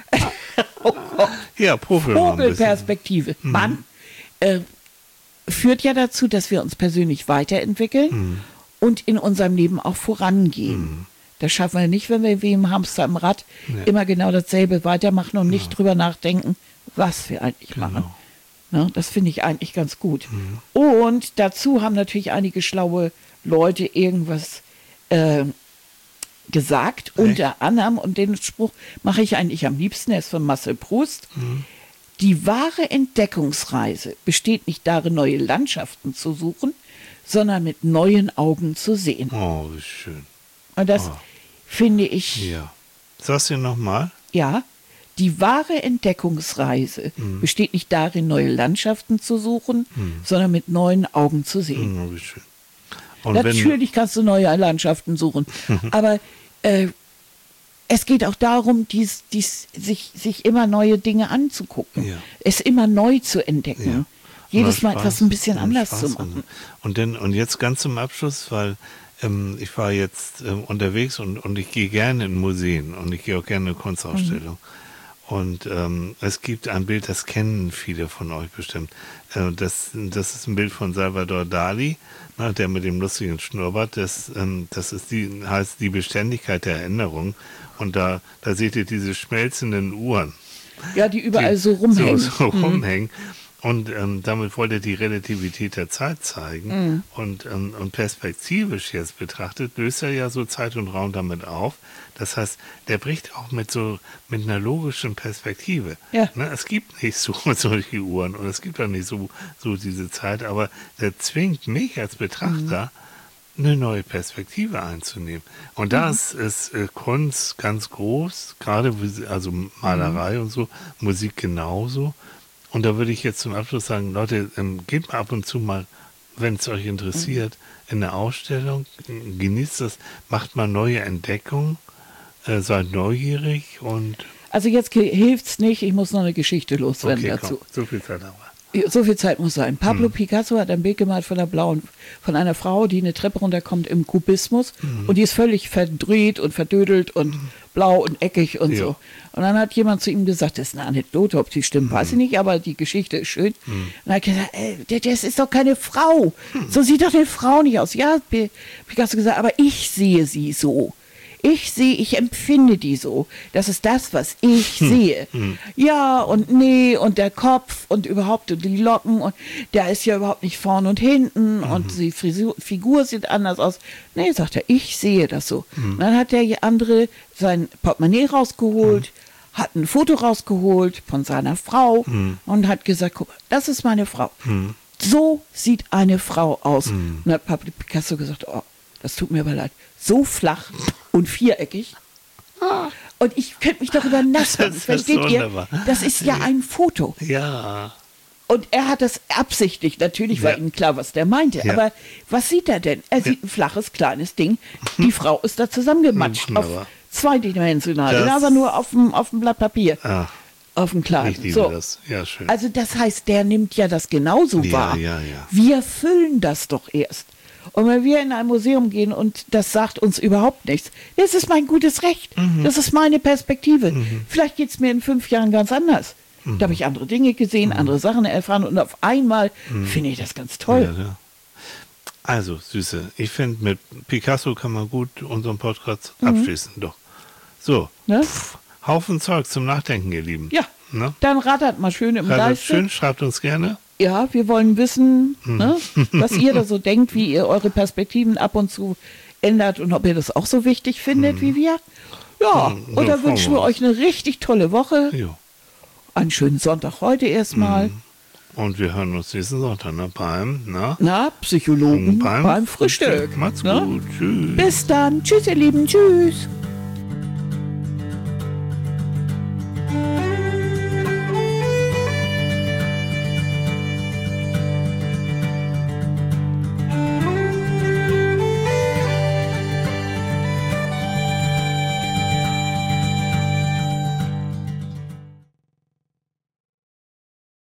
oh Gott,
Ja, Profil mal ein bisschen.
Popelperspektive, Mann, äh, führt ja dazu, dass wir uns persönlich weiterentwickeln
Mhm.
und in unserem Leben auch vorangehen. Das schaffen wir nicht, wenn wir wie im Hamster im Rad
Nee.
immer genau dasselbe weitermachen und nicht drüber nachdenken, was wir eigentlich
Genau.
machen. Ne, das finde ich eigentlich ganz gut. Und dazu haben natürlich einige schlaue Leute irgendwas äh, gesagt, unter anderem, und den Spruch mache ich eigentlich am liebsten, er ist von Marcel Proust. Die wahre Entdeckungsreise besteht nicht darin, neue Landschaften zu suchen, sondern mit neuen Augen zu sehen.
Oh, wie schön.
Und das
Oh.
finde ich,
Ja. Sag's dir nochmal.
ja, die wahre Entdeckungsreise
Mhm.
besteht nicht darin, neue Landschaften zu suchen, sondern mit neuen Augen zu sehen.
Oh, wie schön. Und wenn,
Natürlich kannst du neue Landschaften suchen, aber äh, es geht auch darum, dies, dies, sich, sich immer neue Dinge anzugucken,
Ja.
es immer neu zu entdecken,
Ja.
jedes
Und
Mal
Spaß-
etwas ein bisschen
und
anders
Spaß
zu
und-
machen.
Und, denn, und jetzt ganz zum Abschluss, weil ähm, ich war jetzt ähm, unterwegs und, und ich gehe gerne in Museen und ich gehe auch gerne in Kunstausstellungen. Und ähm, es gibt ein Bild, das kennen viele von euch bestimmt. Äh, das, das ist ein Bild von Salvador Dali, ne, der mit dem lustigen Schnurrbart. Das, ähm, das ist die, heißt die Beständigkeit der Erinnerung. Und da, da seht ihr diese schmelzenden Uhren.
Ja, die überall
die
so rumhängen.
So, so rumhängen. Und ähm, damit wollte er die Relativität der Zeit zeigen.
Mhm.
Und, ähm, und perspektivisch jetzt betrachtet, löst er ja so Zeit und Raum damit auf. Das heißt, der bricht auch mit so mit einer logischen Perspektive.
Ja.
Ne, es gibt nicht so solche Uhren und es gibt auch nicht so, so diese Zeit, aber der zwingt mich als Betrachter, eine neue Perspektive einzunehmen. Und das ist äh, Kunst ganz groß, gerade wie sie- also Malerei und so, Musik genauso. Und da würde ich jetzt zum Abschluss sagen, Leute, ähm, geht mal ab und zu mal, wenn es euch interessiert, in eine Ausstellung, genießt das, macht mal neue Entdeckungen, äh, seid neugierig und
Also jetzt hilft es nicht, ich muss noch eine Geschichte loswerden
okay,
dazu.
komm, so viel Zeit haben wir.
So viel Zeit muss sein. Pablo
Hm.
Picasso hat ein Bild gemalt von einer blauen, von einer Frau, die eine Treppe runterkommt im Kubismus
Hm.
und die ist völlig verdreht und verdödelt und blau und eckig und
Ja.
so. Und dann hat jemand zu ihm gesagt, das ist eine Anekdote, ob die stimmt, weiß ich
Hm.
nicht, aber die Geschichte ist schön. Und er hat gesagt, ey, der- das ist doch keine Frau. So sieht doch eine Frau nicht aus. Ja, P- Picasso gesagt, aber ich sehe sie so. Ich sehe, ich empfinde die so. Das ist das, was ich sehe. Ja und nee und der Kopf und überhaupt und die Locken und der ist ja überhaupt nicht vorn und hinten und die Frisur, Figur sieht anders aus. Nee, sagt er, ich sehe das so. Und dann hat der andere sein Portemonnaie rausgeholt, hat ein Foto rausgeholt von seiner Frau und hat gesagt, guck mal, das ist meine Frau. So sieht eine Frau aus. Und dann hat Pablo Picasso gesagt, oh, das tut mir aber leid. So flach und viereckig. Und ich könnte mich darüber nass machen.
Das ist
Versteht ihr?
wunderbar.
Das ist ja ein Foto.
Ja,
Und er hat das absichtlich. Natürlich war
Ja.
ihm klar, was der meinte.
Ja.
Aber was sieht er denn? Er sieht ein flaches, kleines Ding. Die Frau ist da zusammengematscht.
Wunderbar.
Auf zweidimensional.
Das-
Aber nur auf dem, auf dem Blatt Papier.
ah,
Auf dem kleinen.
ich liebe
So.
das. Ja, schön.
Also das heißt, der nimmt ja das genauso
Ja,
wahr.
ja, ja.
Wir füllen das doch erst. Und wenn wir in ein Museum gehen und das sagt uns überhaupt nichts, das ist mein gutes Recht.
Mhm.
Das ist meine Perspektive. Vielleicht geht es mir in fünf Jahren ganz anders.
Mhm.
Da habe ich andere Dinge gesehen, andere Sachen erfahren und auf einmal finde ich das ganz toll.
Ja, ja. Also, Süße, ich finde, mit Picasso kann man gut unseren Podcast abschließen. Doch. So,
Ne?
Pff, Haufen Zeug zum Nachdenken, ihr Lieben.
Ja,
Ne?
dann rattert mal schön im
Also,
Geiste.
schön, schreibt uns gerne.
Ja, wir wollen wissen,
Hm.
ne, was ihr da so denkt, wie ihr eure Perspektiven ab und zu ändert und ob ihr das auch so wichtig findet wie wir. Ja,
Hm,
und
so
dann
freuen
wünschen
wir
wir euch eine richtig tolle Woche.
Jo.
Einen schönen Sonntag heute erstmal.
Und wir hören uns nächsten Sonntag ne? beim, na?
Na, Psychologen beim, Frühstück.
Macht's
ne?
gut. Tschüss.
Bis dann. Tschüss, ihr Lieben. Tschüss.